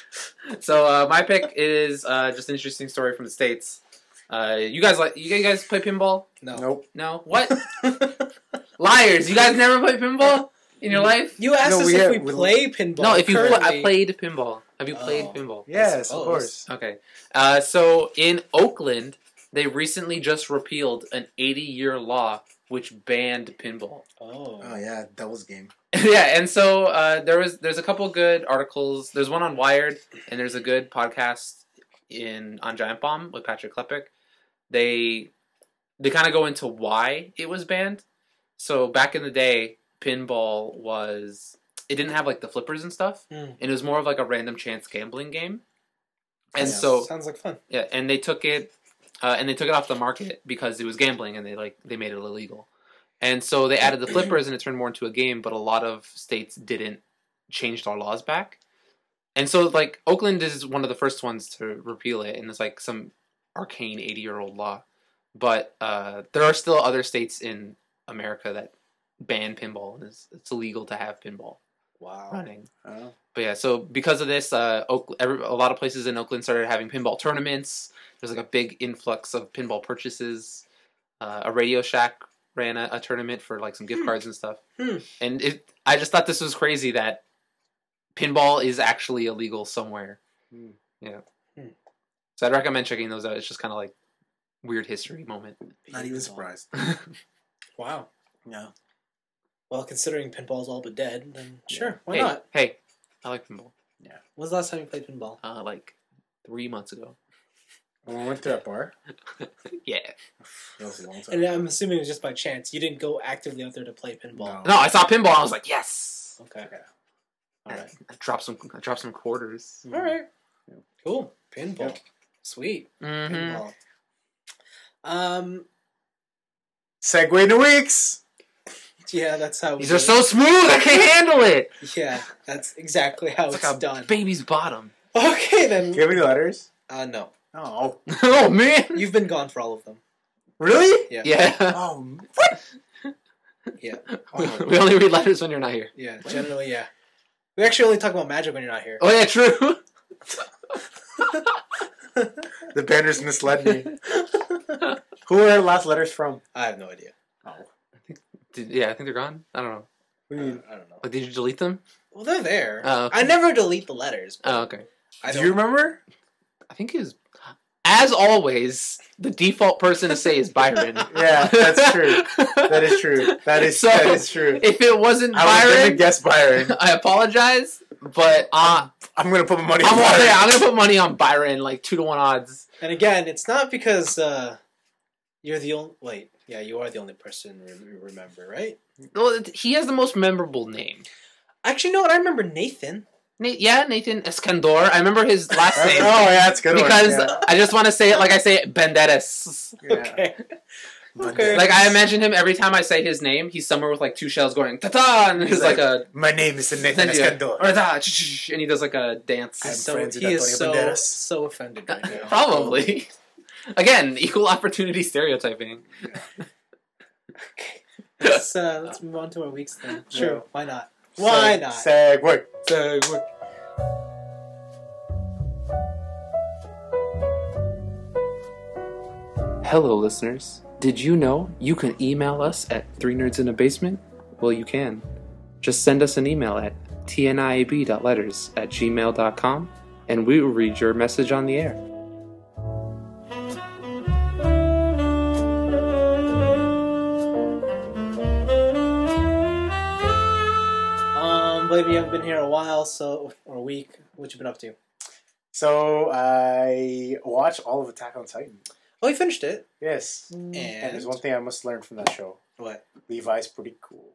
So uh, my pick is uh, just an interesting story from the States. Uh, you guys like you guys play pinball? No. Nope. No. What? Liars! You guys never played pinball in your life? You asked No, us we if have- we we- play pinball. No. If you, pl- currently. I played pinball. Have you played Oh. pinball? Yes, of suppose. course. Okay. Uh, so in Oakland, they recently just repealed an eighty-year law which banned pinball. Oh. Oh yeah, Devil's Game. Yeah, and so uh, there was there's a couple good articles. There's one on Wired, and there's a good podcast in on Giant Bomb with Patrick Klepek. They they kind of go into why it was banned. So back in the day, pinball was it didn't have like the flippers and stuff, Hmm. and it was more of like a random chance gambling game. And Yeah. so Sounds like fun. yeah, and they took it, uh, and they took it off the market because it was gambling, and they like they made it illegal. And so they added the flippers, and it turned more into a game. But a lot of states didn't change their laws back, and so like Oakland is one of the first ones to repeal it, and it's like some arcane eighty-year-old law. But uh, there are still other states in America that ban pinball, and it's, it's illegal to have pinball Wow. running. Oh. But yeah, so because of this, uh, Oak, every, a lot of places in Oakland started having pinball tournaments. There's like a big influx of pinball purchases. Uh, a Radio Shack ran a, a tournament for like some gift Hmm. cards and stuff. Hmm. And it, I just thought this was crazy that pinball is actually illegal somewhere. Hmm. Yeah. Hmm. So I'd recommend checking those out. It's just kind of like weird history moment. Not even surprised. Wow. Yeah. Well, considering pinball's all but dead, then sure, why hey, not? hey, I like pinball. When's the last time you played pinball? Uh, like three months ago. When we went to that bar, Yeah. that was a long time. And I'm assuming it was just by chance. You didn't go actively out there to play pinball. No, I saw pinball. I was like, yes. Okay. Yeah. All right. I dropped some. I dropped some quarters. All right. Yeah. Cool. Pinball. Yep. Sweet. Mm-hmm. Pinball. Um. Segue to weeks. Yeah, that's how. we These do are it. so smooth. I can't handle it. Yeah, that's exactly how It's it's, like a done. baby's bottom. Okay then. Do you have any letters? Uh, no. Oh, Oh man. You've been gone for all of them. really? Yeah. Yeah. Oh, what? Yeah. Oh, We only read letters when you're not here. Yeah. Generally, yeah. We actually only talk about magic when you're not here. Oh yeah, true. the banners misled me. Who are the last letters from? I have no idea. Oh, Did, yeah, I think they're gone. I don't know. what do you mean? I don't know. Like, did you delete them? Well, they're there. Oh, okay. I never delete the letters. But Oh, okay. I Do don't. you remember? I think it was. As always, the default person to say is Byron. Yeah, that's true. That is true. That is So, that is true. If it wasn't I was going to Byron, guess Byron. I apologize. But uh, I'm going to put my money I'm, on yeah, Byron. I'm gonna put money on Byron, like two to one odds. And again, it's not because uh, you're the only. Wait, yeah, you are the only person you remember, right? Well, it- he has the most memorable name. Actually, no. I remember Nathan. Na- yeah, Nathan Escandor. I remember his last That's- name. oh, yeah, that's a good one, Because yeah. I just want to say it like I say it, Banderas. Yeah. Okay. But Okay. Like I imagine him every time I say his name, he's somewhere with like two shells going ta-ta, and He's he's like, like, a My name is Nathan then you go, Escandor. "Or da, ch- ch- ch," and he does like a dance. I'm So friends with he is so Antonio Banderas. so offended right now. Probably. Again, equal opportunity stereotyping. Okay. Let's uh, let's move on to our weeks then. Sure, Yeah. why not? Why Seg- not? Segway. Segway. Hello, listeners. Did you know you can email us at three nerds in a basement? Well, you can. Just send us an email at tniab.letters at gmail dot com and we will read your message on the air. Um, Blake, you haven't been here a while, so or a week. What you been up to? So I watched all of Attack on Titan. Oh, you finished it. Yes. And And there's one thing I must learn from that show. what? Levi's pretty cool.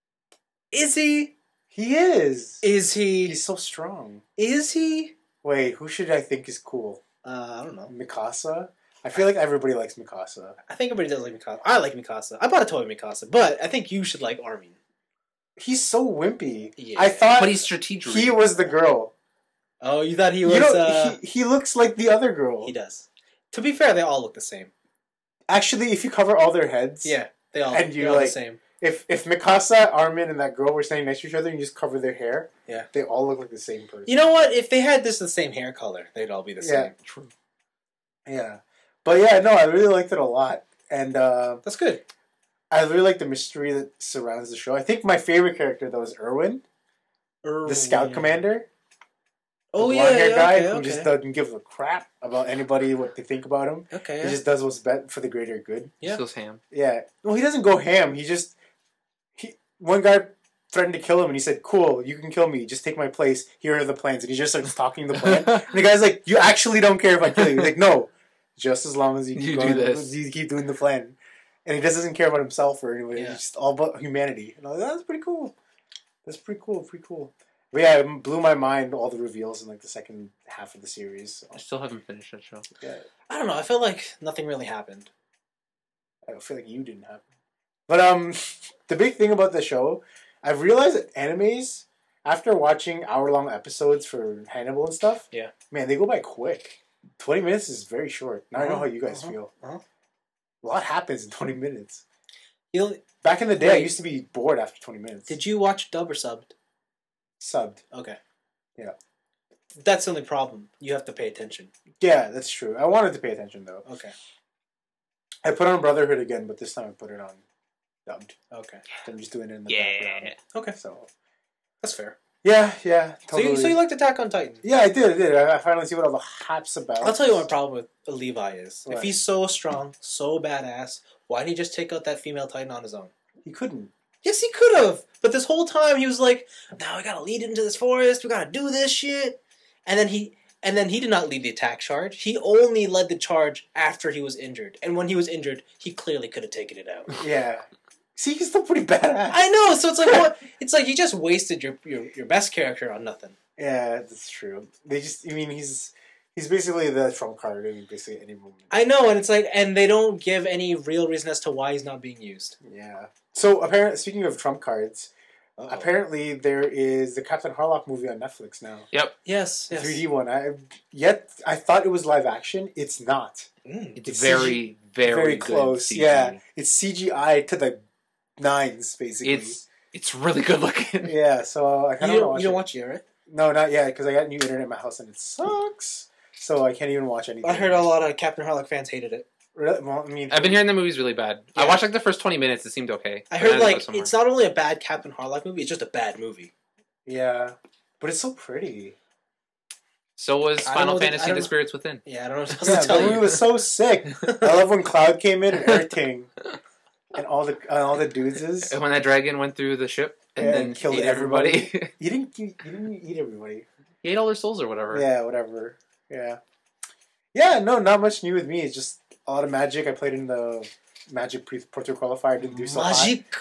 Is he? He is. Is he? He's so strong. Is he? Wait, who should I think is cool? Uh, I don't know. Mikasa? I feel like everybody likes Mikasa. I think everybody does like Mikasa. I like Mikasa. I bought a toy of Mikasa, but I think you should like Armin. He's so wimpy. Yeah. I thought But he's strategic. he was the girl. Oh, you thought he was? you know, uh, he, he looks like the other girl. he does. To be fair, they all look the same. Actually, if you cover all their heads, Yeah, they all. And they're you, all like- the same. If if Mikasa, Armin, and that girl were standing next to each other, and you just cover their hair, Yeah. they all look like the same person. You know what? If they had this the same hair color, they'd all be the Yeah. same. True. Yeah, but yeah, no, I really liked it a lot, and uh, That's good. I really like the mystery that surrounds the show. I think my favorite character though is Erwin, the scout Erwin. commander, the Oh yeah, blonde-haired yeah, guy okay, who okay. just doesn't give a crap about anybody what they think about him. Okay. He Yeah. just does what's best for the greater good. Yeah. Just goes ham. Yeah. Well, he doesn't go ham. He just he one guy threatened to kill him, and he said, "Cool, you can kill me. Just take my place. Here are the plans." And he just starts talking the plan. And the guy's like, "You actually don't care if I kill you?" He's like, "No, just as long as you keep You do going, this. you keep doing the plan." And he just doesn't care about himself or anybody. Yeah. It's just all about humanity. And I was like, that's pretty cool. That's pretty cool. Pretty cool. But yeah, it blew my mind all the reveals in like the second half of the series. So, I still haven't finished that show. yeah, I don't know. I felt like nothing really happened. I feel like you didn't happen. But um, the big thing about the show, I've realized that animes, after watching hour-long episodes for Hannibal and stuff, Yeah. man, they go by quick. Twenty minutes is very short. Now I know Uh-huh, how you guys uh-huh, feel. uh-huh. A lot happens in twenty minutes. You know, Back in the day, I Wait. used to be bored after twenty minutes. did you watch dub or subbed? Subbed. Okay. Yeah. That's the only problem. You have to pay attention. Yeah, that's true. I wanted to pay attention though. Okay. I put on Brotherhood again, but this time I put it on dubbed. Okay. I'm just doing it in the Yeah. background. Okay. So That's fair. yeah, yeah, totally. So you, so you liked Attack on Titan? Yeah, I did. I did. I I finally see what all the hype's about. I'll tell you what my problem with Levi is. What? If he's so strong, so badass, why didn't he just take out that female Titan on his own? He couldn't. Yes, he could have. But this whole time he was like, "Now we gotta lead into this forest. We gotta do this shit." And then he, and then he did not lead the attack charge. He only led the charge after he was injured. And when he was injured, he clearly could have taken it out. Yeah. See, he's still pretty badass. I know. So it's like, what? It's like you just wasted your your, your best character on nothing. Yeah, that's true. They just. I mean, he's he's basically the trump card in basically any moment. I know, and it's like, and they don't give any real reason as to why he's not being used. Yeah. So apparently, speaking of trump cards, Uh-oh. apparently there is the Captain Harlock movie on Netflix now. Yes, The yes. three D one. I yet I thought it was live action. It's not. Mm. It's, It's very, very, Very good close. C G. Yeah, it's C G I to the nines basically. It's it's really good looking. yeah. So I You kind of don't, watch you don't it. watch it, right? No, not yet because I got new internet in my house and it sucks. So I can't even watch anything. I heard a lot of Captain Harlock fans hated it. Really? Well, I mean, I've been hearing the movie's really bad. I Yeah. watched like the first twenty minutes. It seemed okay. I But heard then like go somewhere. it's not only a bad Captain Harlock movie; it's just a bad movie. Yeah, but it's so pretty. So was I don't Final know the- I Fantasy: don't The know- Spirits Within. Yeah, I don't know what else Yeah, to the tell movie you. was so sick. I love when Cloud came in and everything, and all the and all the dudes is. And when that dragon went through the ship and Yeah, then and killed ate everybody, You didn't. You didn't eat everybody. he ate all their souls or whatever. Yeah, whatever. Yeah, yeah. No, not much new with me. It's just a lot of magic. I played in the Magic Pre- Porto Qualifier. Didn't do so hot. Magic.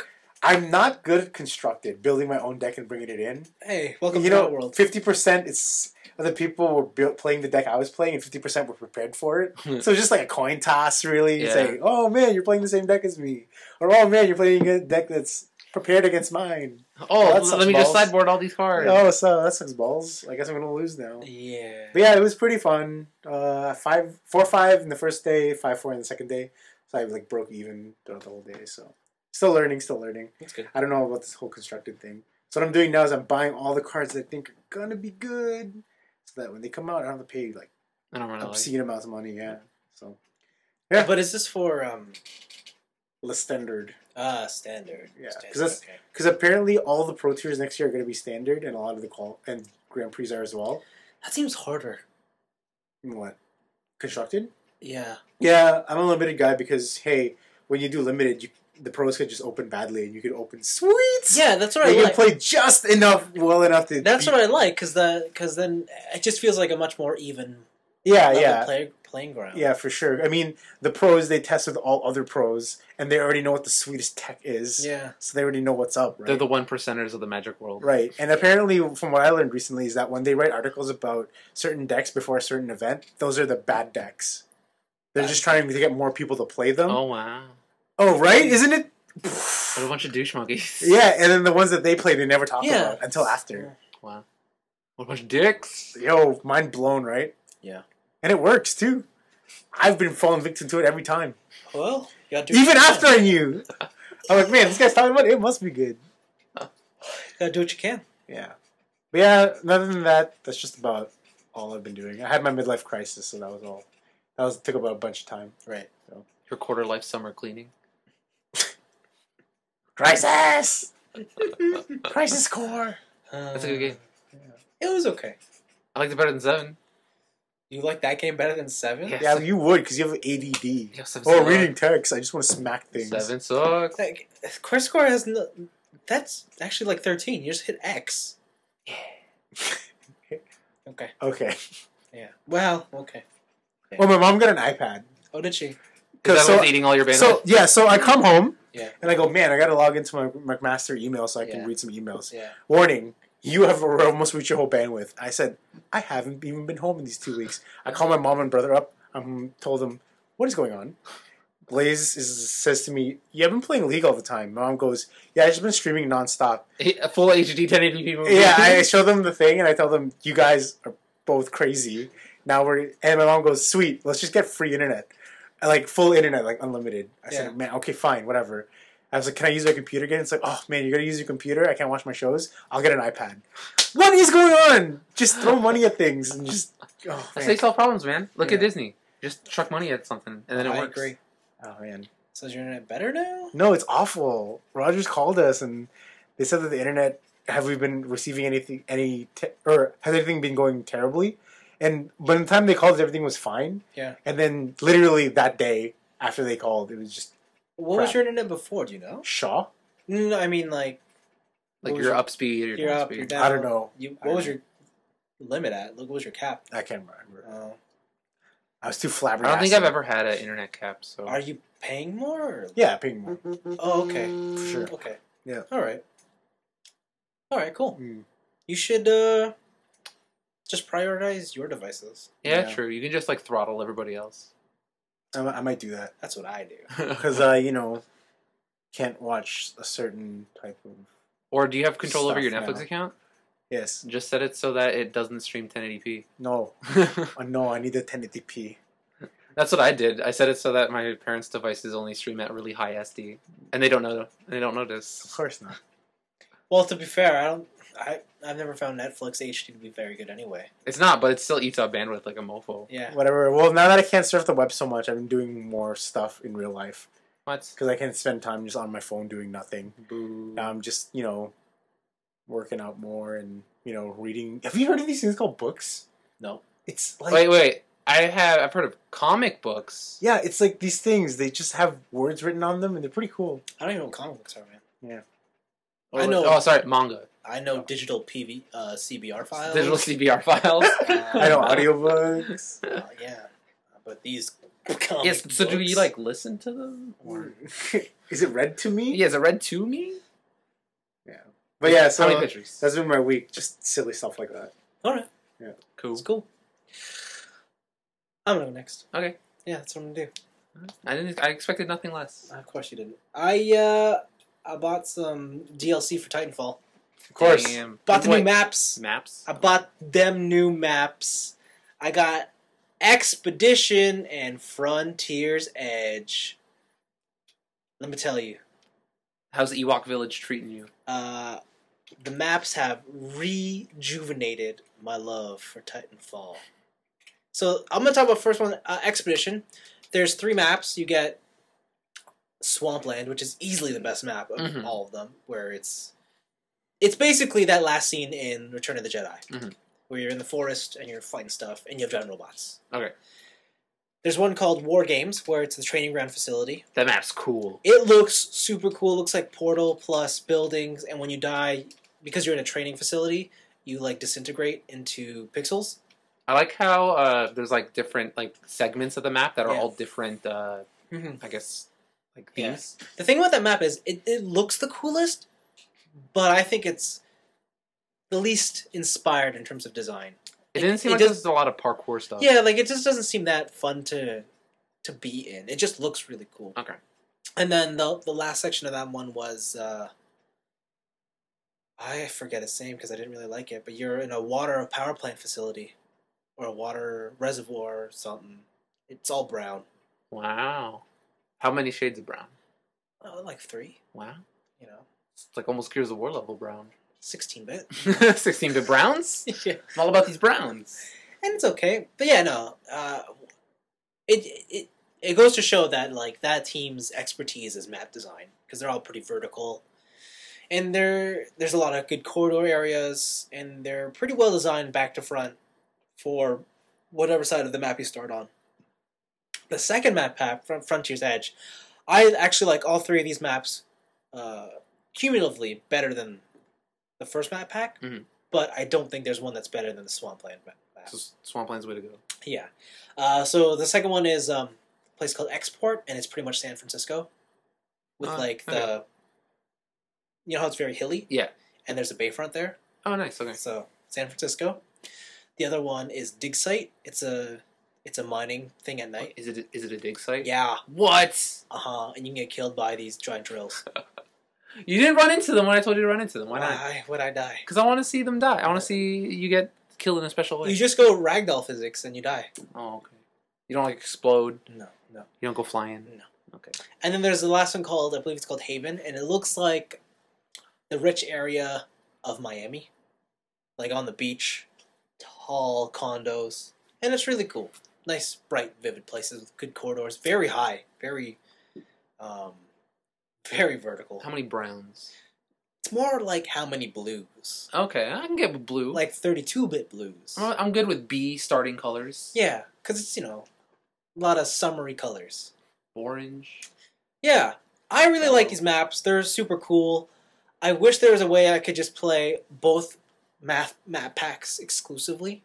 I'm not good at constructed, building my own deck and bringing it in. Hey, welcome you to know, our world. fifty percent it's of the people were built, playing the deck I was playing, and fifty percent were prepared for it. So it's just like a coin toss, really. Yeah. Saying, "Oh man, you're playing the same deck as me," or "Oh man, you're playing a deck that's prepared against mine." Oh, that sucks let me just balls. sideboard all these cards. Oh, so that sucks balls. I guess I'm gonna lose now. Yeah. But yeah, it was pretty fun. Uh, five, four, five in the first day, five, four in the second day. So I like broke even throughout the whole day. So still learning, still learning. That's good. I don't know about this whole constructed thing. So what I'm doing now is I'm buying all the cards that I think are gonna be good, so that when they come out, I don't have to pay like I don't really like. obscene amounts of money. Yeah. So Yeah. But is this for um the standard, ah standard? Yeah, 'cause Standard, that's- okay. because apparently all the Pro Tours next year are gonna be standard, and a lot of the qual and Grand Prix are as well. That seems harder. What? Constructed? Yeah. Yeah, I'm a limited guy because hey, when you do limited, you, the pros could just open badly, and you could open sweets. Yeah, that's what I you can like. play just enough, well enough to. That's beat- what I like because the because then it just feels like a much more even Yeah, level yeah, play, playing ground. yeah, for sure. I mean, the pros they test with all other pros, and they already know what the sweetest tech is. Yeah. So they already know what's up, right? They're the one percenters of the Magic world. Right, and apparently, from what I learned recently, is that when they write articles about certain decks before a certain event, those are the bad decks. They're Bad just trying to get more people to play them. Oh wow! Oh, right, isn't it? What a bunch of douche monkeys. Yeah, and then the ones that they play, they never talk Yeah. about until after. Wow. What a bunch of dicks. Yo, mind blown, right? Yeah. And it works too. I've been falling victim to it every time, Well, you gotta do even what you after can. I knew. I'm like, man, this guy's talking about it. It must be good. You gotta do what you can. Yeah, but yeah. Other than that, that's just about all I've been doing. I had my midlife crisis, so that was all. That was took about a bunch of time. Right. Your quarter life summer cleaning. Crisis! Crisis Core! That's a good game. It was okay. I liked it better than seven. You like that game better than seven? Yeah. Yeah, you would, because you have A D D. Yeah, seven Oh, sucks. reading text. I just want to smack things. Seven sucks. Like, Crisis Core has no. That's actually like thirteen. You just hit X. Okay. Okay. Yeah. Well. Okay. Well, my mom got an iPad. Oh, did she? Is that so, what's eating all your bandwidth? so, yeah, so I come home, Yeah. and I go, man, I got to log into my McMaster email so I can Yeah. read some emails. Yeah. Warning, you have almost reached your whole bandwidth. I said, I haven't even been home in these two weeks. I call my mom and brother up. I um, told them, what is going on? Blaze is, says to me, you have been playing League all the time. My mom goes, yeah, I've just been streaming nonstop. A full H D ten eighty p movie. Yeah, I show them the thing, and I tell them, you guys are both crazy. Now we're, and my mom goes, sweet, let's just get free internet. Like, full internet, like, unlimited. I Yeah. said, man, okay, fine, whatever. I was like, can I use my computer again? It's like, oh, man, you gotta use your computer? I can't watch my shows? I'll get an iPad. What is going on? Just throw money at things and just, oh, That's how man. you solve problems, man. Look at Yeah. Disney. Just chuck money at something, and then it I works. agree. Oh, man. So is your internet better now? No, it's awful. Rogers called us, and they said that the internet, have we been receiving anything, any, te- or has anything been going terribly? And by the time they called, everything was fine. Yeah. And then literally that day after they called, it was just What was Crap. your internet before? Do you know? Shaw. No, I mean like. Like what was your your- up speed, your You're down up. speed. You're down. I don't know. You, I what was don't your limit at? Look, what was your cap? I can't remember. Oh. I was too I flabbergasted. don't think I've ever had an internet cap. So Are you paying more? Or? Yeah, paying more. Oh, okay. For sure. Okay. Yeah. All right. All right. Cool. Mm. You should uh, just prioritize your devices. yeah, Yeah. true. You can just like throttle everybody else. I, I might do that. That's what I do. Because, uh, you know, can't watch a certain type of... Or do you have control over your Stuff Netflix now. account? Yes. Just set it so that it doesn't stream ten eighty p. No. Oh, no, I need the ten eighty p. That's what I did. I set it so that my parents' devices only stream at really high S D, and they don't know. They don't Of notice. course not. Well, to be fair, I don't. I I've never found Netflix H D to be very good anyway. It's not, but it still eats up bandwidth like a mofo. Yeah. Whatever. Well, now that I can't surf the web so much, I've been doing more stuff in real life. What? Because I can spend time just on my phone doing nothing. Boo. Now I'm just, you know, working out more and, you know, reading. Have you heard of these things called books? No. It's like... Wait, wait. I have. I've heard of comic books. Yeah, it's like these things. They just have words written on them, and they're pretty cool. I don't even know what comic books are, man. Or- I know- Oh, sorry, manga. I know digital P V uh, C B R files. Digital C B R files. Uh, I know audiobooks. uh, yeah, but these. Comic Yes. So do books- you like listen to them? Or Is it read to me? yeah, is it read to me? But yeah, so How many pictures? that's been my week. Just silly stuff like that. All right, Cool. it's cool. I'm gonna go next. Okay. Yeah, that's what I'm gonna do. I didn't. I expected nothing less. Uh, of course you didn't. I uh, I bought some D L C for Titanfall. Of course. Damn. Bought the Wait, new maps. maps. I bought them new maps. I got Expedition and Frontier's Edge. Let me tell you, How's the Ewok Village treating you? uh, the maps have rejuvenated my love for Titanfall. So I'm gonna talk about first one, uh, Expedition. There's three maps. You get Swampland, which is easily the best map of Mhm. all of them, where it's it's basically that last scene in Return of the Jedi, Mhm. where you're in the forest and you're fighting stuff, and you have giant robots. Okay. There's one called War Games, where it's the training ground facility. That map's cool. It looks super cool. It looks like Portal plus buildings, and when you die, because you're in a training facility, you like disintegrate into pixels. I like how uh, there's like different like segments of the map that are Yeah. all different. Uh, Mm-hmm. I guess like Yeah. themes. The thing about that map is it, it looks the coolest, but I think it's the least inspired in terms of design. It didn't seem it like does- there's a lot of parkour stuff. Yeah, like it just doesn't seem that fun to to be in. It just looks really cool. Okay. And then the the last section of that one was uh, I forget its name because I didn't really like it. But you're in a water power plant facility or a water reservoir or something. It's all brown. Wow. How many shades of brown? Oh, like three. Wow. You know, It's like almost Gears of War level brown. sixteen bit. sixteen bit browns? Yeah. I'm all about these browns. And it's okay. But yeah, no. Uh, it it it goes to show that like that team's expertise is map design because they're all pretty vertical, and there there's a lot of good corridor areas, and they're pretty well designed back to front for whatever side of the map you start on. The second map pack, Front Frontier's Edge, I actually like all three of these maps uh, cumulatively better than the first map pack, Mhm. but I don't think there's one that's better than the Swampland map. So Swampland's way to go. Yeah. Uh, so the second one is um, a place called Export, and it's pretty much San Francisco, with Ah, like the, okay. you know how it's very hilly. Yeah. And there's a bayfront there, Oh, nice. Okay. so San Francisco. The other one is Dig Site. It's a it's a mining thing at night. Is it is it a dig site? Yeah. What? Uh huh. And you can get killed by these giant drills. You didn't run into them when I told you to run into them. Why not? Why would I die? Because I want to see them die. I want to see you get killed in a special way. You just go ragdoll physics and you die. Oh, okay. You don't like explode. No, no. You don't go flying. No. Okay. And then there's the last one called, I believe it's called Haven, and it looks like the rich area of Miami. Like on the beach, tall condos, and it's really cool. Nice, bright, vivid places with good corridors. Very high, very, um, very vertical. How many browns? It's more like how many blues? Okay, I can get with blue. Like thirty-two bit blues. I'm I'm good with B starting colors. Yeah, because it's, you know, a lot of summery colors. Orange. Yeah, I really Yellow. like these maps. They're super cool. I wish there was a way I could just play both map map packs exclusively.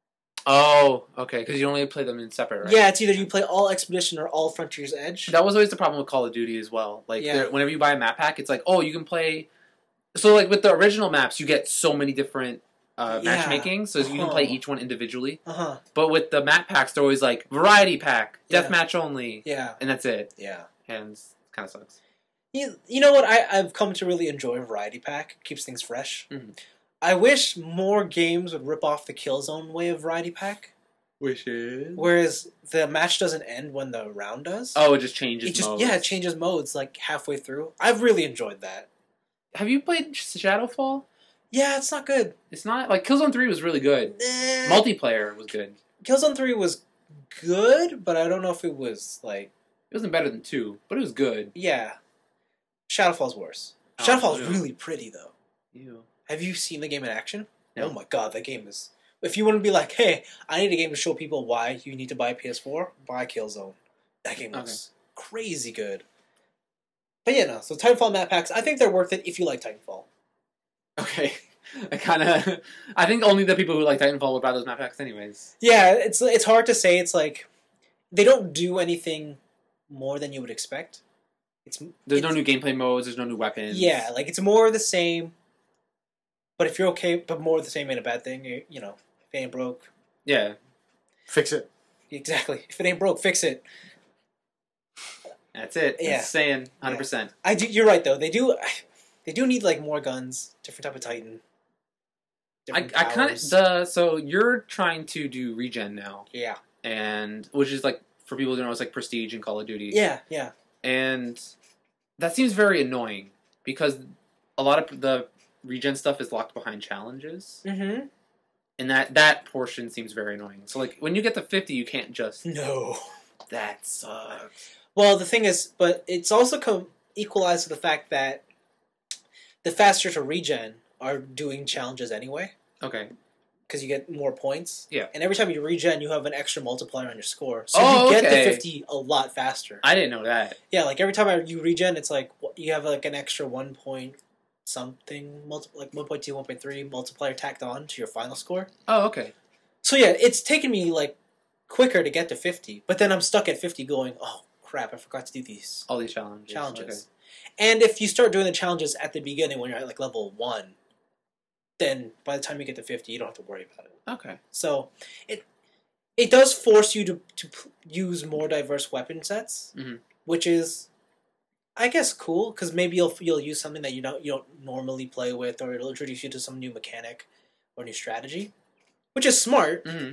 Oh, okay. Because you only play them in separate, right? Yeah, it's either you play all Expedition or all Frontier's Edge. That was always the problem with Call of Duty as well. Like, Yeah. there- whenever you buy a map pack, it's like, oh, you can play. So, like with the original maps, you get so many different uh, Yeah. matchmaking, so you can play Uh-huh. each one individually. Uh huh. But with the map packs, they're always like variety pack, Yeah. deathmatch only, Yeah. and that's it. Yeah. And kind of sucks. You, you know what? I, I've come to really enjoy Variety Pack. Keeps things fresh. Mhm. I wish more games would rip off the Killzone way of Variety Pack. Wishes. Whereas the match doesn't end when the round does. Oh, it just changes. it just modes. yeah, it changes modes like halfway through. I've really enjoyed that. Have you played Shadowfall? Yeah, it's not good. It's not like Killzone Three was really good. Eh, Multiplayer was good. Killzone three was good, but I don't know if it was like It wasn't better than two, but it was good. yeah. Shadowfall's worse. Oh, Shadowfall's ew. really pretty though. Ew. Have you seen the game in action? No. Oh my god, that game is. If you want to be like, hey, I need a game to show people why you need to buy a P S four, buy Killzone. That game looks crazy good. But yeah, no. So Titanfall map packs, I think they're worth it if you like Titanfall. Okay. I kind of. I think only the people who like Titanfall would buy those map packs, anyways. Yeah, it's it's hard to say. It's like they don't do anything more than you would expect. It's There's it's, no new gameplay modes. There's no new weapons. Yeah, like it's more of the same. But if you're okay, but more of the same ain't a bad thing. You, you know, if it ain't broke, Yeah, Fix it. exactly. If it ain't broke, fix it. that's it. Yeah. That's saying one hundred percent. I do. You're right though. They do. They do need like more guns, different type of Titan. I, different I kind of powers. the so you're trying to do regen now, Yeah. and which is like for people who don't know, it's like Prestige in Call of Duty. Yeah. Yeah. And that seems very annoying because a lot of the regen stuff is locked behind challenges, Mm-hmm. and that that portion seems very annoying. So like when you get to fifty, you can't just No. that sucks. Well, the thing is, but it's also com- equalized to the fact that the faster to regen are doing challenges anyway Okay. because you get more points. Yeah. And every time you regen, you have an extra multiplier on your score, so Oh, you get okay. to fifty a lot faster. I didn't know that. Yeah, like every time I, you regen, it's like wh- you have like an extra one point something, multi- like one point two, one point three multiplier tacked on to your final score. Oh, okay. So yeah, it's taken me like quicker to get to fifty, but then I'm stuck at fifty going, oh crap, I forgot to do these All these challenges. challenges. And if you start doing the challenges at the beginning when you're at like level one, then by the time you get to fifty, you don't have to worry about it. Okay. Okay. So it it does force you to to p- use more diverse weapon sets, Mhm. which is, I guess, cool because maybe you'll you'll use something that you don't you don't normally play with, or it'll introduce you to some new mechanic or new strategy, which is smart. Mm-hmm.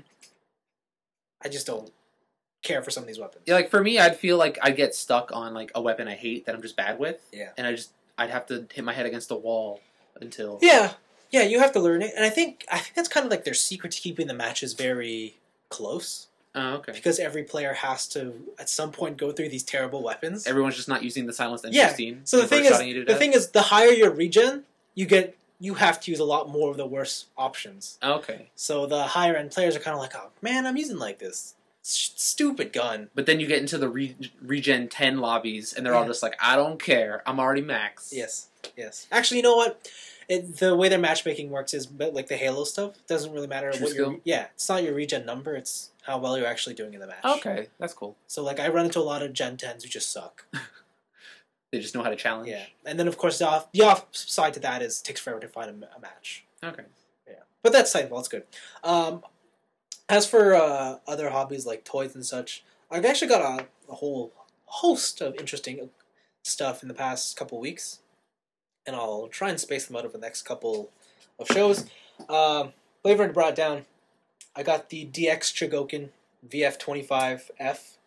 I just don't care for some of these weapons. Yeah, like for me, I'd feel like I'd get stuck on like a weapon I hate that I'm just bad with. Yeah. And I just I'd have to hit my head against a wall until. Yeah, yeah, you have to learn it, and I think I think that's kind of like their secret to keeping the matches very close, Oh, okay. because every player has to at some point go through these terrible weapons. Everyone's just not using the silenced M Yeah, sixteen. So the before thing is, shotting you to the death? thing is, the higher your regen, you get you have to use a lot more of the worst options. Okay. So the higher end players are kind of like, oh man, I'm using like this s- stupid gun. But then you get into the re- regen ten lobbies, and they're all Yeah. just like, I don't care. I'm already max. Yes, yes. Actually, you know what? It, the way their matchmaking works is, but like the Halo stuff, it doesn't really matter True what your skill? yeah. It's not your regen number; it's how well you're actually doing in the match. Okay, that's cool. So like I run into a lot of Gen tens who just suck. They just know how to challenge. Yeah, and then of course the off the off side to that is it takes forever to find a, ma- a match. Okay. Yeah, but that's Titanfall. It's good. Um, as for uh, other hobbies like toys and such, I've actually got a, a whole host of interesting stuff in the past couple weeks, and I'll try and space them out over the next couple of shows. Um, Flavor brought it down. I got the D X Chogokin V F twenty-five F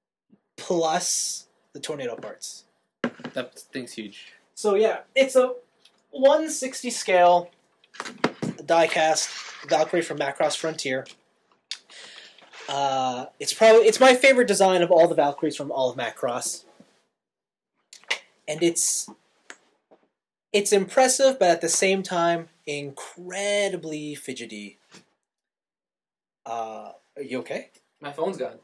plus the tornado parts. That thing's huge. So yeah, it's a one sixty scale die-cast Valkyrie from Macross Frontier. Uh, it's probably it's my favorite design of all the Valkyries from all of Macross, and it's it's impressive, but at the same time incredibly fidgety. Uh, are you okay? My phone's gone.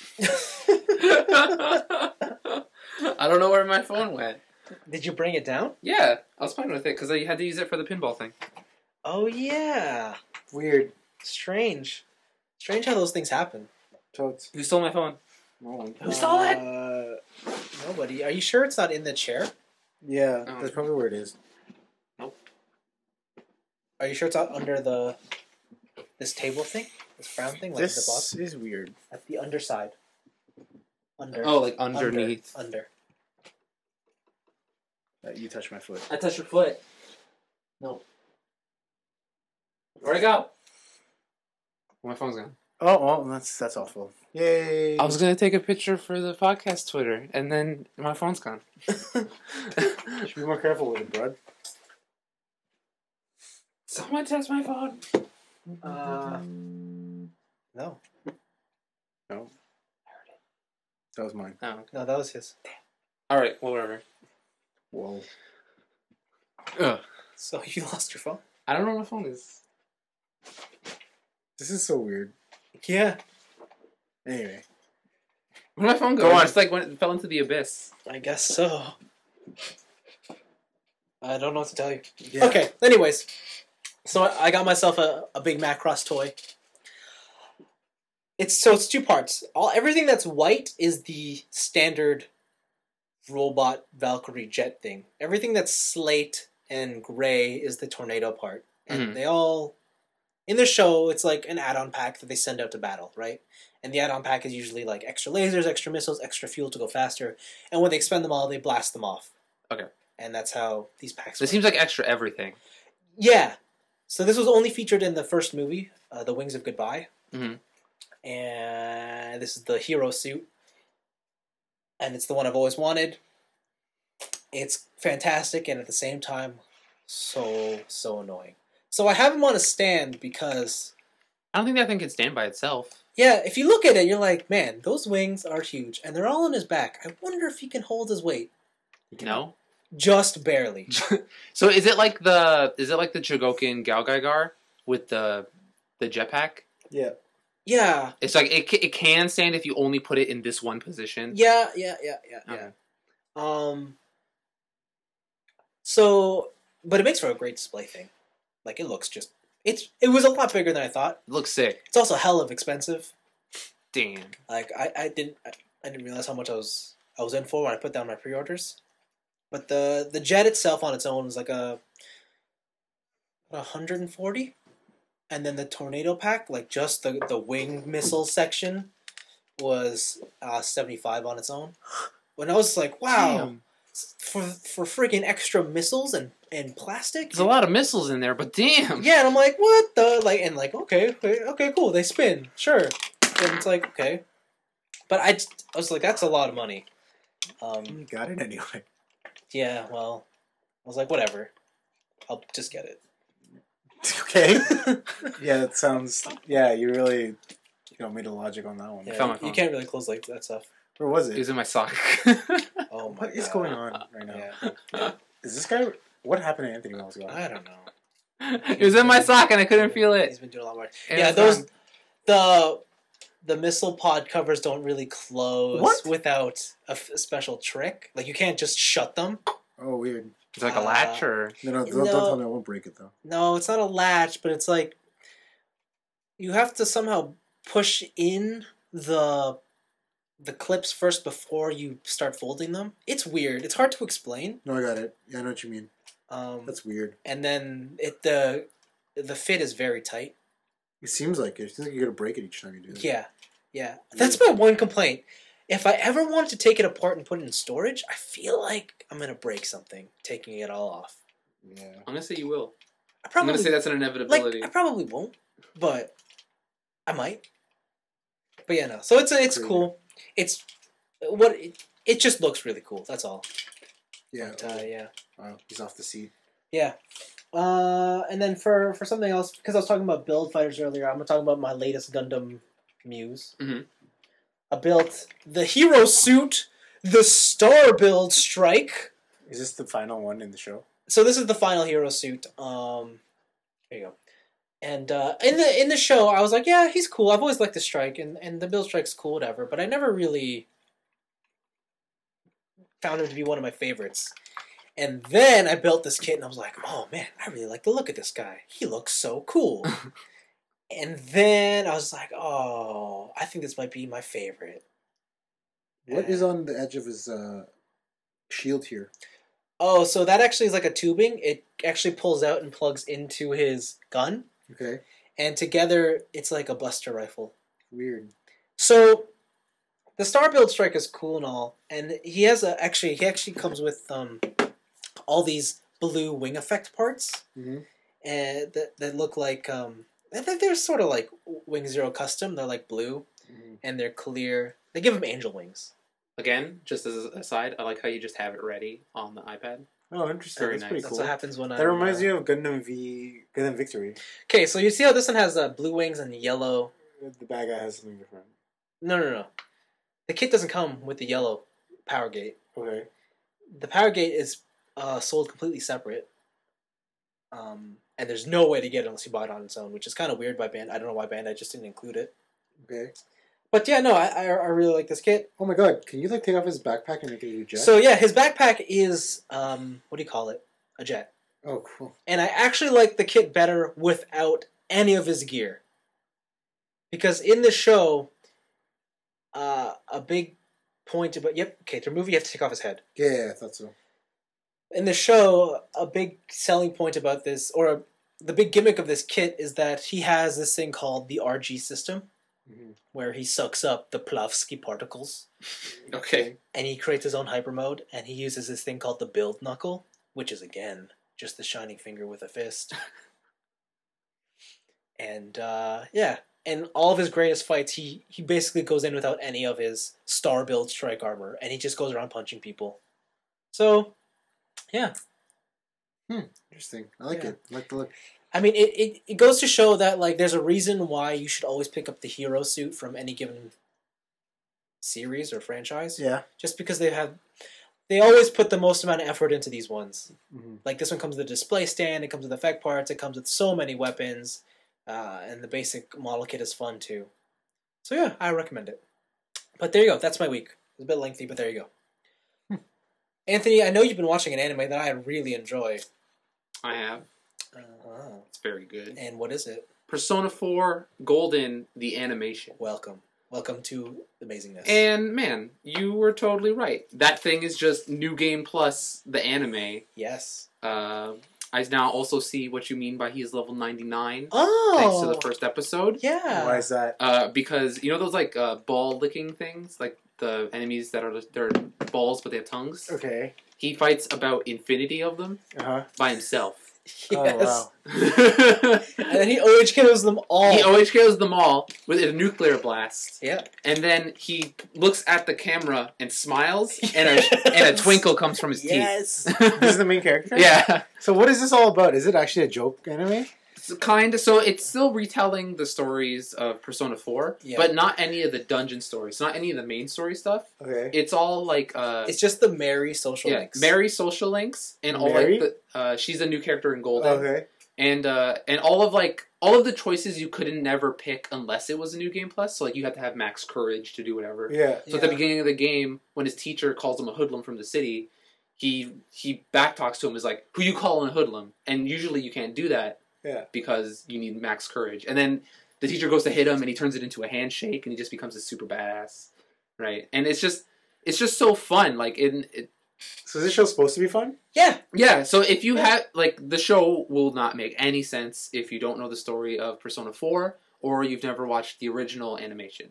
I don't know where my phone went. Did you bring it down? Yeah, I was fine with it because I had to use it for the pinball thing. Oh yeah, Weird. strange, strange how those things happen. Totes. Who stole my phone? No one. Who stole it? Uh, Nobody. Are you sure it's not in the chair? yeah, Oh. that's probably where it is. Are you sure it's not under the this table thing, this brown thing, like at the This bottom, is weird. at the underside? Under. Oh, like Under, underneath. Under. Uh, you touched my foot. I touched your foot. No. Where'd it go? My phone's gone. Oh, well, that's that's awful. Yay! I was gonna take a picture for the podcast Twitter, and then my phone's gone. Should be more careful with it, bud. Someone touched my phone. Uh, no, No, that was mine. Oh, okay. no, that was his. All right. Well, whatever. Whoa. Ugh. So you lost your phone? I don't know where my phone is. This is so weird. Yeah, Anyway, Where did my phone go? Go It on. just like went, it fell into the abyss. I guess so. I don't know what to tell you. yeah. Okay. Anyways, so I I got myself a, a big Macross toy. It's so it's two parts. All everything that's white is the standard robot Valkyrie jet thing. Everything that's slate and gray is the tornado part. and Mhm. they all in the show. It's like an add-on pack that they send out to battle, right? And the add-on pack is usually like extra lasers, extra missiles, extra fuel to go faster. And when they expend them all, they blast them off. Okay. And that's how these packs. So it work. seems like extra everything. Yeah. So this was only featured in the first movie, uh, The Wings of Goodbye. Mhm. And this is the hero suit. And it's the one I've always wanted. It's fantastic, and at the same time, so, so annoying. So I have him on a stand because, I don't think that thing can stand by itself. yeah, if you look at it, you're like, man, those wings are huge. And they're all on his back. I wonder if he can hold his weight. No. Just barely. So is it like the is it like the Chogokin Galgaigar with the the jetpack? Yeah. Yeah. It's like it ca- it can stand if you only put it in this one position. Yeah, yeah, yeah, yeah, yeah. Okay. Um. So, but it makes for a great display thing. Like it looks just it's it was a lot bigger than I thought. It looks sick. It's also hell of expensive. Damn. Like I, I didn't I, I didn't realize how much I was I was in for when I put down my pre-orders. But the the jet itself on its own was like a one hundred forty, and then the tornado pack, like just the the wing missile section, was uh, seventy-five on its own. When I was like, wow, Damn. for for freaking extra missiles and and plastic. There's a lot of missiles in there, but damn. Yeah, and I'm like, what the like, and like, okay, okay, okay, cool, they spin, sure. And it's like, okay, but I, just- I was like, that's a lot of money. Um, You got it anyway. yeah, well, I was like, whatever, I'll just get it. Okay. Yeah, that sounds. Yeah, you really, you know, made a logic on that one. Yeah, found my you phone. can't really close like that stuff. Where was It it? was in my sock. Oh my What is God. going on right now? Yeah, Is this guy? What happened to Anthony Wells? I don't know. It was in my sock and I couldn't feel He's it. been doing a lot more. And Yeah, it's those gone. the the missile pod covers don't really close What? without a, f- a special trick. Like you can't just shut them. Oh, weird. It's like a Uh, latch or No, no, don't, No. don't tell me I won't break it though. No, it's not a latch, but it's like you have to somehow push in the the clips first before you start folding them. It's weird. It's hard to explain. No, I got it. Yeah, I know what you mean. Um, That's weird. and then it the the fit is very tight. It seems like it. It seems like you're gonna break it each time you do it. Yeah, yeah. That's my one complaint. If I ever wanted to take it apart and put it in storage, I feel like I'm gonna break something taking it all off. Yeah. I'm gonna say you will. I I'm probably gonna say that's an like. inevitability. I probably won't, but I might. But yeah, no. So it's it's Crazy. cool. It's what it, it just looks really cool. That's all. Yeah. But, uh, yeah. Wow, he's off the seat. Yeah. Uh, and then for, for something else, because I was talking about build fighters earlier, I'm going to talk about my latest Gundam Muse. Mhm. I built the hero suit, the Star Build Strike. Is this the final one in the show? So this is the final hero suit. Um, there you go. And uh, in the in the show, I was like, yeah, he's cool. I've always liked the Strike, and, and the Build Strike's cool, whatever. But I never really found him to be one of my favorites. And then I built this kit, and I was like, oh man, I really like the look of this guy. He looks so cool. And then I was like, oh, I think this might be my favorite. What is on the edge of his uh, shield here? Oh, so that actually is like a tubing. It actually pulls out and plugs into his gun. Okay. And together, it's like a Buster rifle. Weird. So, the Star Build Strike is cool and all. And he has a, actually, he actually comes with um, all these blue wing effect parts. Mm-hmm. And that, that look like, um, I think they're sort of like Wing Zero Custom. They're like blue. Mm-hmm. And they're clear. They give him angel wings. Again, just as a side, I like how you just have it ready on the iPad. Oh, interesting. Very That's nice. pretty That's cool. what happens when I. That reminds me of Gundam V, Gundam Victory. Okay, so you see how this one has uh, blue wings and yellow. The bad guy has something different. No, no, no. The kit doesn't come with the yellow power gate. Okay. The power gate is uh, sold completely separate. Um, and there's no way to get it unless you buy it on its own, which is kind of weird by Bandai. I don't know why Bandai just didn't include it. Okay. But yeah, no, I, I, I really like this kit. Oh my god, can you like take off his backpack and make it a jet? So yeah, his backpack is, um, what do you call it? A jet. Oh, cool. And I actually like the kit better without any of his gear. Because in the show, uh, a big point about... Yep, okay, to remove you have to take off his head. Yeah, I thought so. In the show, a big selling point about this, or the big gimmick of this kit is that he has this thing called the R G system, Mm-hmm. where he sucks up the Plavsky particles, Okay. and he creates his own hyper mode, and he uses this thing called the build knuckle, which is, again, just the shining finger with a fist. And, uh, yeah. In all of his greatest fights, he, he basically goes in without any of his star build strike armor, and he just goes around punching people. So, yeah. Interesting. I like Yeah. it. I like the look. I mean, it, it, it goes to show that, like, there's a reason why you should always pick up the hero suit from any given series or franchise. Yeah. Just because they have... They always put the most amount of effort into these ones. Mm-hmm. Like, this one comes with a display stand, it comes with effect parts, it comes with so many weapons, uh, and the basic model kit is fun, too. So, yeah, I recommend it. But there you go. That's my week. It's a bit lengthy, but there you go. Anthony, I know you've been watching an anime that I really enjoy. I have. Uh-huh. It's very good. And what is it? Persona four Golden, the animation. Welcome. Welcome to amazingness. And man, you were totally right. That thing is just New Game Plus, the anime. yes. Uh, I now also see what you mean by he is level ninety-nine. Oh! Thanks to the first episode. Yeah. Why is that? Uh, because, you know those like uh, ball licking things? Like the enemies that are they're balls but they have tongues? Okay. He fights about infinity of them Uh huh. by himself. Yes. Oh, wow. And then he O H kills them all. He always kills them all with a nuclear blast. Yeah. And then he looks at the camera and smiles, and a, Yes. and a twinkle comes from his Yes. teeth. This is the main character? Yeah. So what is this all about? Is it actually a joke anime? So kind of. So it's still retelling the stories of Persona four, Yeah. but not any of the dungeon stories, not any of the main story stuff. Okay. It's all like uh, It's just the Mary social yeah, links. Mary social links and all Mary? like the, uh, she's a new character in Golden, Okay. and uh, and all of like all of the choices you couldn't never pick unless it was a New Game Plus. So like you had to have max courage to do whatever. Yeah. So at the Yeah. beginning of the game, when his teacher calls him a hoodlum from the city, he he backtalks to him is like, "Who you calling a hoodlum?" And usually you can't do that. Yeah. Because you need max courage. And then the teacher goes to hit him and he turns it into a handshake and he just becomes a super badass. Right? And it's just it's just so fun. Like in it, So is this show supposed to be fun? Yeah. yeah, so if you have like the show will not make any sense if you don't know the story of Persona four or you've never watched the original animation.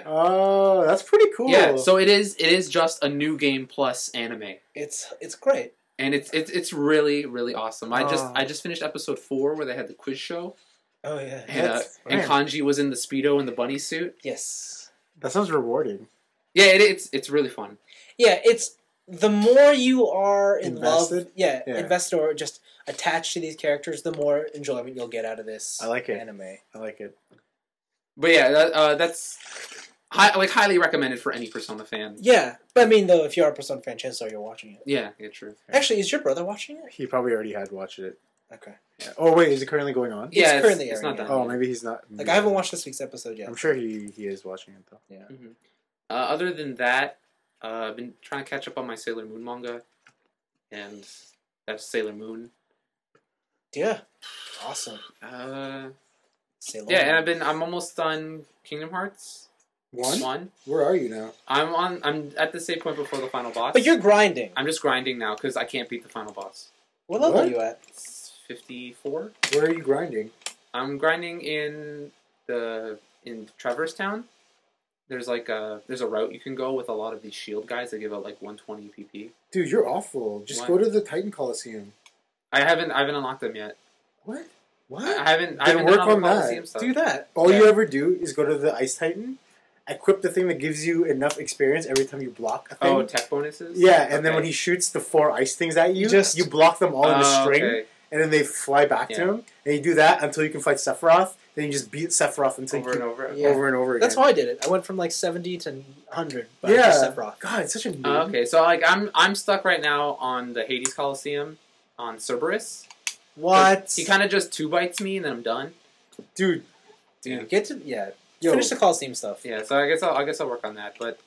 Oh, that's pretty cool. Yeah, so it is it is just a New Game Plus anime. It's it's great. And it's it's it's really really awesome. I just Oh. I just finished episode four where they had the quiz show, Oh yeah. and, uh, That's- and man. Kanji was in the speedo and the bunny suit. Yes. That sounds rewarding. Yeah, it, it's it's really fun. Yeah, it's the more you are in Invested? love, yeah, Yeah. invested or just attached to these characters, the more enjoyment you'll get out of this. I like it. anime. I like it. But yeah, that, uh, that's hi- like highly recommended for any Persona fan. Yeah, but I mean, though, if you are a Persona fan, chances are you're watching it. Yeah, yeah, true. Actually, is your brother watching it? He probably already had watched it. Okay. Yeah. Oh wait, is it currently going on? It's yeah, currently it's, it's airing, not yeah. done. Oh, yet. maybe he's not. Like I haven't watched this week's episode yet. I'm sure he he is watching it though. Yeah. Uh, other than that, uh, I've been trying to catch up on my Sailor Moon manga, and that's Sailor Moon. Yeah. Awesome. Uh, Sailor yeah, and Moon. I've been I'm almost done Kingdom Hearts One? One. Where are you now? I'm on. I'm at the same point before the final boss. But you're grinding. I'm just grinding now because I can't beat the final boss. What level What? are you at? It's fifty-four. Where are you grinding? I'm grinding in the in Traverse Town. There's like a there's a route you can go with a lot of these shield guys that give out like one twenty P P. Dude, you're awful. Just What? go to the Titan Coliseum. I haven't I haven't unlocked them yet. What? What? I haven't I Then haven't work done all on the that. Coliseum stuff. Do that. All Yeah. you ever do is go to the Ice Titan, equip the thing that gives you enough experience every time you block a thing. Oh, tech bonuses. yeah, and then Okay. when he shoots the four ice things at you, You just- you block them all in a Oh, string, okay. and then they fly back Yeah. to him. And you do that until you can fight Sephiroth. Then you just beat Sephiroth until Over you and keep over. Yeah. over and over again. That's how I did it. I went from like seventy to one hundred. But Yeah. just Sephiroth. God, it's such a noob. Uh, okay, so like I'm I'm stuck right now on the Hades Coliseum on Cerberus. What? He kind of just two bites me and then I'm done. Dude, Dude, Yeah. get to yeah. Yo. Finish the Coliseum stuff. Yeah, so I guess I'll I guess I'll work on that. But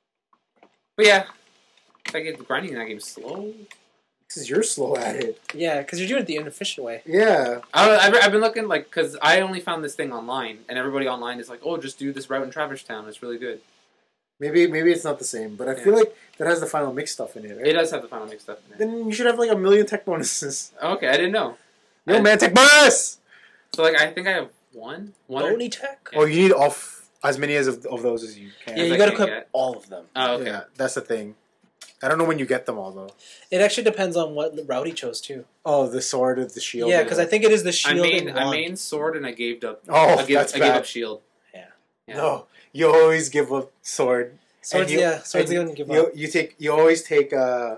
but yeah, if I get grinding in that game slow. because you're slow at it. Yeah, because you're doing it the inefficient way. Yeah. I, I've, I've been looking like because I only found this thing online and everybody online is like, oh, just do this route in Traverse Town. It's really good. Maybe maybe it's not the same, but I Yeah. feel like that has the final mix stuff in it, right? It does have the final mix stuff in it. Then you should have like a million tech bonuses. Okay, I didn't know. Yo, I- man, take bus. So like I think I have one. One. Or, Bony Tech? Yeah. Oh, you need all f- as many as of, of those as you can. Yeah, As you I gotta can equip get. all of them. oh, okay. Yeah, that's the thing. I don't know when you get them all though. It actually depends on what route he chose too. Oh, the sword of the shield. Yeah, because I think it is the I shield main and I wand. main sword and I gave up. Oh, I gave, that's I gave bad. up shield. Yeah. Yeah. No, you always give up sword. Swords, And you- yeah, swords and are gonna give you, up. you take. You always take uh,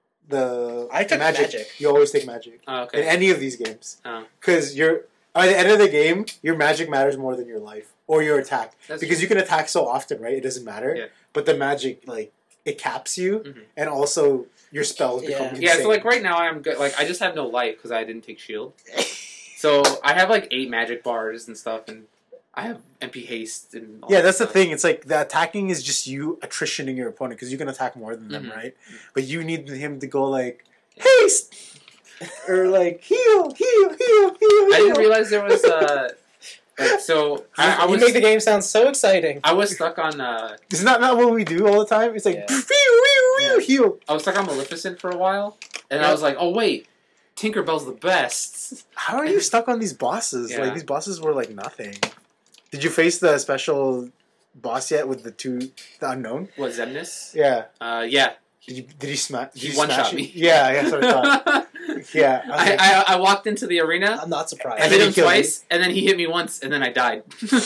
the. I took magic. magic. You always take magic Oh, in okay. any of these games Oh. because you're at the end of the game. Your magic matters more than your life or your attack That's because true. you can attack so often, right? It doesn't matter. Yeah. But the magic, like, it caps you, Mhm. and also your spells become Yeah. insane. Yeah. So like right now I'm good. Like I just have no life because I didn't take shield. So I have like eight magic bars and stuff, and I have M P haste and. All Yeah, that that's the stuff. thing. It's like the attacking is just you attritioning your opponent because you can attack more than them, Mhm. right? But you need him to go like haste or like heal, heal, heal, heal. I didn't heal. realize there was uh. Like, so I, I you was make the game sound so exciting. I was stuck on uh Isn't that not what we do all the time? It's like Yeah. pew, pew, pew, Yeah. heal. I was stuck on Maleficent for a while, and I Yep. was like, oh wait, Tinkerbell's the best. How are you stuck on these bosses? Yeah. Like these bosses were like nothing. Did you face the special boss yet with the two the unknown? What, Zemnis? Yeah. Uh, yeah. Did you did he smash? Did He you one smash shot it? me. Yeah, yeah, that's what I thought. Yeah. I was I, like, I, I walked into the arena, I'm not I surprised. And hit then him he killed twice, and then he hit me once, and then I died.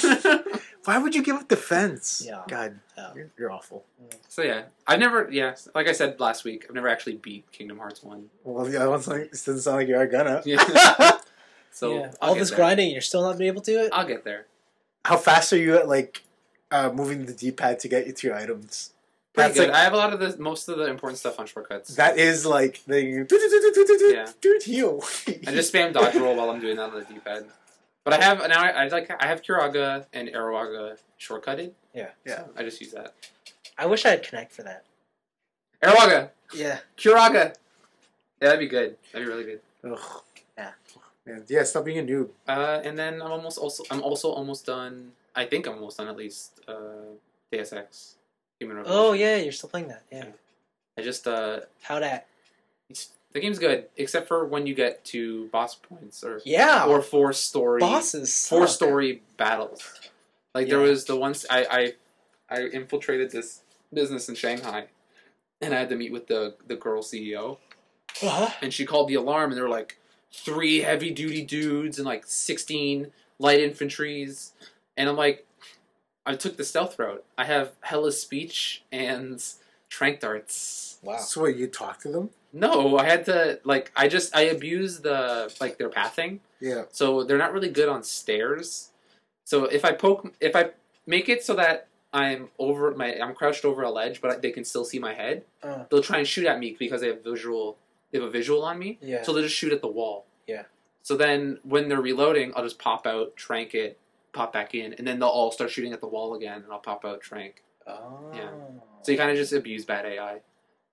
why would you give up defense? Yeah. God, Yeah. you're, you're awful. So yeah, I've never, yeah, like I said last week, I've never actually beat Kingdom Hearts one. Well, the other one's like, it doesn't sound like you are gonna. Yeah. So yeah. I'll all get this there. grinding, you're still not being able to do it. I'll get there. How fast are you at like uh, moving the D-pad to get you to your items? Pretty That's good. like I have a lot of the most of the important stuff on shortcuts. that is like the Yeah. dude heal. I just spam dodge roll while I'm doing that on the D-pad. But I have now. I, I like. I have Kiraga and Arowaga shortcutted. Yeah. Yeah. So I just use that. I wish I had Connect for that. Arowaga, Yeah. Kiraga. Yeah, that'd be good. That'd be really good. Ugh. Yeah. Man, yeah, stop being a noob. Uh, and then I'm almost also. I'm also almost done. I think I'm almost done at least. Uh, Deus Ex. Human Revolution. Oh yeah, you're still playing that. Yeah. I just. Uh, How that? it's, the game's good except for when you get to boss points or Yeah. or four story bosses. four suck. story battles. Like there Yeah. was the once I, I I infiltrated this business in Shanghai, and I had to meet with the the girl C E O, Uh-huh. and she called the alarm, and there were like three heavy duty dudes and like sixteen light infantries, and I'm like, I took the stealth route. I have hella speech and trank darts. Wow. So what, you talk to them? No, I had to like I just I abused the like their pathing. Yeah. So they're not really good on stairs. So if I poke, if I make it so that I'm over my, I'm crouched over a ledge, but they can still see my head, Uh, they'll try and shoot at me because they have visual, they have a visual on me. yeah. So they'll just shoot at the wall. Yeah. So then when they're reloading, I'll just pop out, trank it, pop back in, and then they'll all start shooting at the wall again, and I'll pop out, trank. Oh. Yeah. So you kind of just abuse bad A I.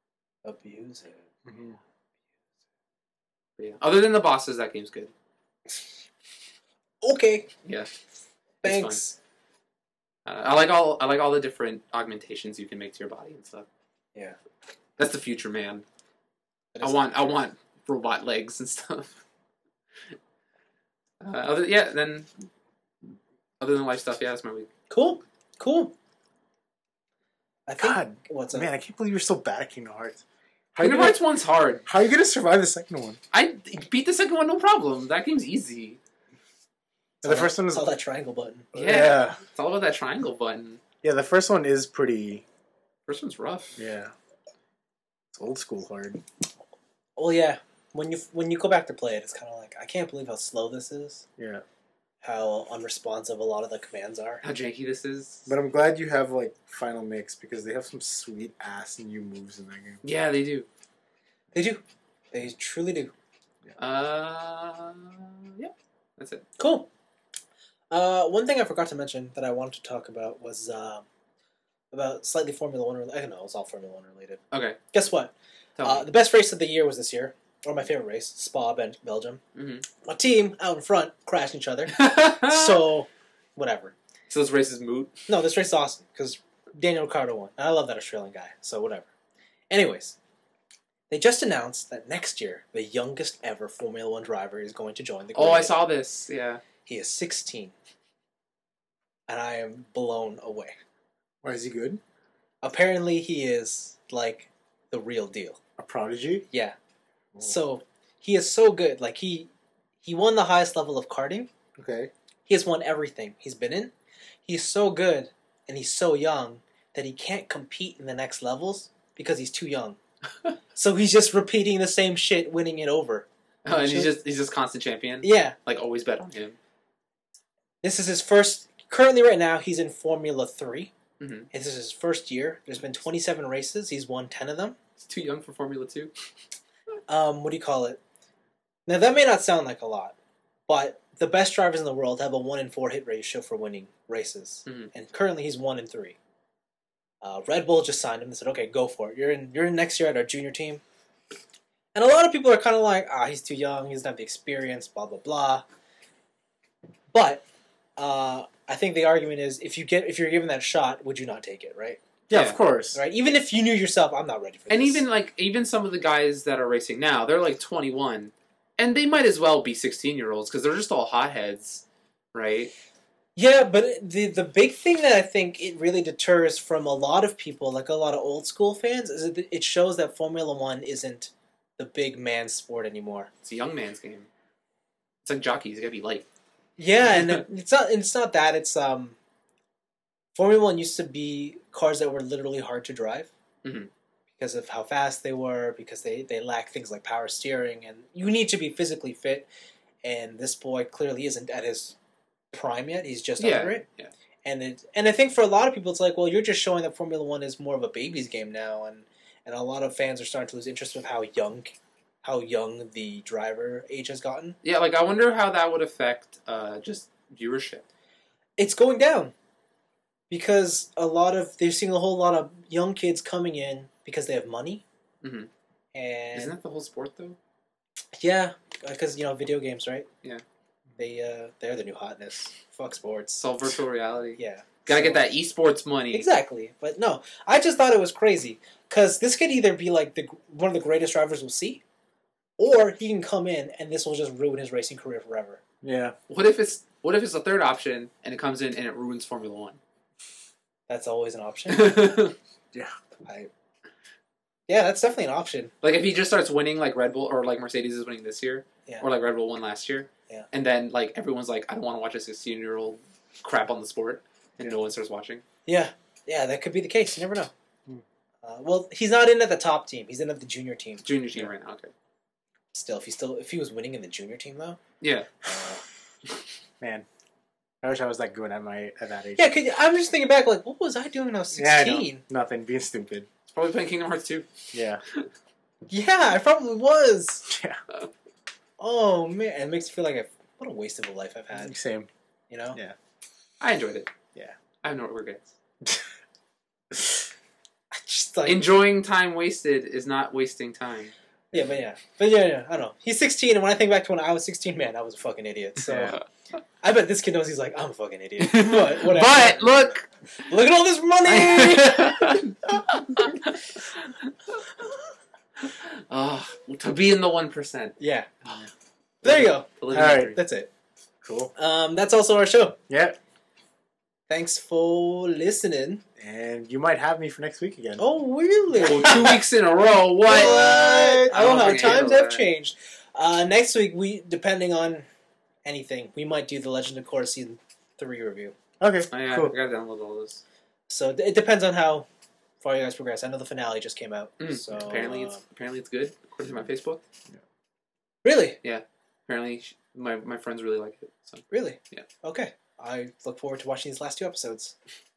abuse it. Mm-hmm. But yeah. Other than the bosses, that game's good. Okay. Yeah. Thanks. Uh, I like all I like all the different augmentations you can make to your body and stuff. Yeah. That's the future, man. That I is- want I want robot legs and stuff. Uh, other yeah, then other than life stuff, yeah, that's my week. Cool. Cool. I think. God, What's up? man, I can't believe you're so bad at Kingdom Hearts. How are you Kingdom gonna, Hearts one's hard. how are you gonna survive the second one? I beat the second one, no problem. That game's easy. It's The all first that- one it's is- all that triangle button. Yeah. Yeah. It's all about that triangle button. Yeah, the first one is pretty. First one's rough. Yeah. It's old school hard. Well, yeah. When you when you go back to play it, it's kind of like I can't believe how slow this is. Yeah. How unresponsive a lot of the commands are. How janky this is. But I'm glad you have like Final Mix because they have some sweet ass new moves in that game. Yeah, they do. They do. They truly do. Uh, yep. That's it. Cool. Uh, one thing I forgot to mention that I wanted to talk about was uh, about slightly Formula One related. I don't know, it's all Formula One related. Okay. Guess what? Tell Uh, me. the best race of the year was this year, or my favorite race, Spa, Ben- Belgium. Mhm. My team out in front crashed each other. So, whatever. so this race is moot. No, this race is awesome because Daniel Ricciardo won. And I love that Australian guy, so whatever. Anyways, they just announced that next year the youngest ever Formula One driver is going to join the. Oh, grid. I saw this. Yeah. He is sixteen, and I am blown away. Why is he good? Apparently, he is like the real deal. A prodigy? Yeah. Oh. So he is so good. Like he he won the highest level of karting. Okay. He has won everything he's been in. He's so good and he's so young that he can't compete in the next levels because he's too young. So he's just repeating the same shit, winning it over. Oh, and he's just he's just constant champion. Yeah. Like always bet on him. This is his first. Currently, right now, he's in Formula Three. Mm-hmm. This is his first year. There's been twenty-seven races. He's won ten of them. He's too young for Formula Two. Um, what do you call it? Now that may not sound like a lot, but the best drivers in the world have a one in four hit ratio for winning races, mm-hmm. and currently he's one in three. Uh, Red Bull just signed him and said, "Okay, go for it. You're in. You're in next year at our junior team." And a lot of people are kind of like, "Ah, he's too young. He doesn't have the experience." Blah blah blah. But uh, I think the argument is, if you get, if you're given that shot, would you not take it? Right? Yeah, Yeah. of course. Right. Even if you knew yourself, I'm not ready for this. And even like even some of the guys that are racing now, they're like twenty-one, and they might as well be sixteen-year-olds because they're just all hotheads, right? Yeah, but the the big thing that I think it really deters from a lot of people, like a lot of old school fans, is that it shows that Formula One isn't the big man sport anymore. It's a young man's game. It's like jockeys; you gotta be light. Yeah, and it's not it's not that it's um Formula One used to be cars that were literally hard to drive Mhm. because of how fast they were, because they they lack things like power steering, and you need to be physically fit. And this boy clearly isn't at his prime yet. He's just Yeah, under it. yeah. And it, and I think for a lot of people, it's like, well, you're just showing that Formula One is more of a baby's game now, and, and a lot of fans are starting to lose interest with how young, how young the driver age has gotten. Yeah, like I wonder how that would affect uh, just viewership. It's going down because a lot of they're seeing a whole lot of young kids coming in because they have money, Mhm. and Isn't that the whole sport though? yeah, because you know video games, right? Yeah. They uh, they're the new hotness. Fuck sports. It's all virtual reality. Yeah. Gotta So- get that esports money. Exactly, but no, I just thought it was crazy because this could either be like the one of the greatest drivers we'll see, or he can come in and this will just ruin his racing career forever. Yeah. What if it's what if it's the third option and it comes in and it ruins Formula One? That's always an option. Like I, yeah, that's definitely an option. if he just starts winning like Red Bull or like Mercedes is winning this year, Yeah. or like Red Bull won last year, Yeah. and then like everyone's like, I don't want to watch a sixteen-year-old crap on the sport, and no one starts watching. Yeah, yeah, that could be the case. You never know. Hmm. Uh, well, he's not in at the top team. He's in at the junior team. Junior team right now, okay. Still, if he still if he was winning in the junior team though, Yeah. uh, Man. I wish I was that good at my at that age. yeah. Could you, I'm just thinking back, like, what was I doing when I was Yeah, I know. sixteen? Nothing. Being stupid. It's probably playing Kingdom Hearts two. Yeah. Yeah, I probably was. Yeah. Oh man, it makes me feel like I've, what a waste of a life I've had. Same. You know? Yeah. I enjoyed it. Yeah. I have no regrets. I just like Enjoying time wasted is not wasting time. yeah, but yeah, but yeah, yeah. I don't know. He's sixteen, and when I think back to when I was sixteen, man, I was a fucking idiot. So Yeah. I bet this kid knows he's like, I'm a fucking idiot. But whatever. But look, Look at all this money. oh, to be in the one percent. Yeah. There you go. All right. That's it. Cool. Um, that's also our show. Yeah. Thanks for listening. And you might have me for next week again. Oh, really? Oh, two weeks in a row. What? What? I I don't don't know. think I Times handle have that. changed. Uh, next week, we depending on anything, we might do the Legend of Korra season three review. Okay. Oh, yeah, Cool. I gotta download all this. So it depends on how far you guys progress. I know the finale just came out. Mm, So apparently, uh, it's apparently it's good according to my Facebook. really, Apparently, sh- my my friends really like it. So really, Yeah. Okay, I look forward to watching these last two episodes.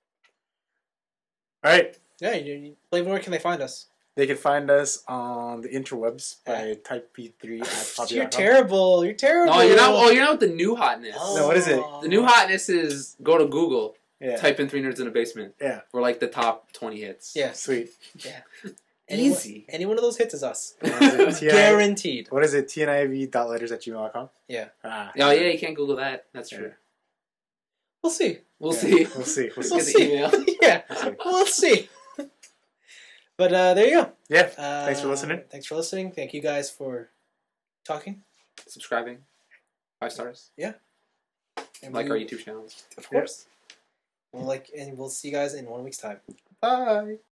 All right. Yeah, you, you, Blaine, where can they find us? They can find us on the interwebs by type p three at poppy You're dot com. terrible. You're terrible. no, you're not. Oh, you're not with the new hotness. No, what is it? The new hotness is go to Google, Yeah. type in Three Nerds in a Basement. Yeah. We're like the top twenty hits. Yeah, Sweet. any, Easy. Any one of those hits is us. What is it? T I- Guaranteed. What is it? T N I V dot letters at gmail dot com? Yeah. Ah, Oh yeah, you can't Google that. That's Yeah. true. We'll see. We'll Yeah. see. We'll see. We'll We'll see. get the see. email. yeah, We'll see. we'll see. But uh, there you go. Yeah. Uh, Thanks for listening. Thanks for listening. Thank you guys for talking. Subscribing. Five stars. And Like we- our YouTube channels. Of course. We'll like, and we'll see you guys in one week's time. Bye.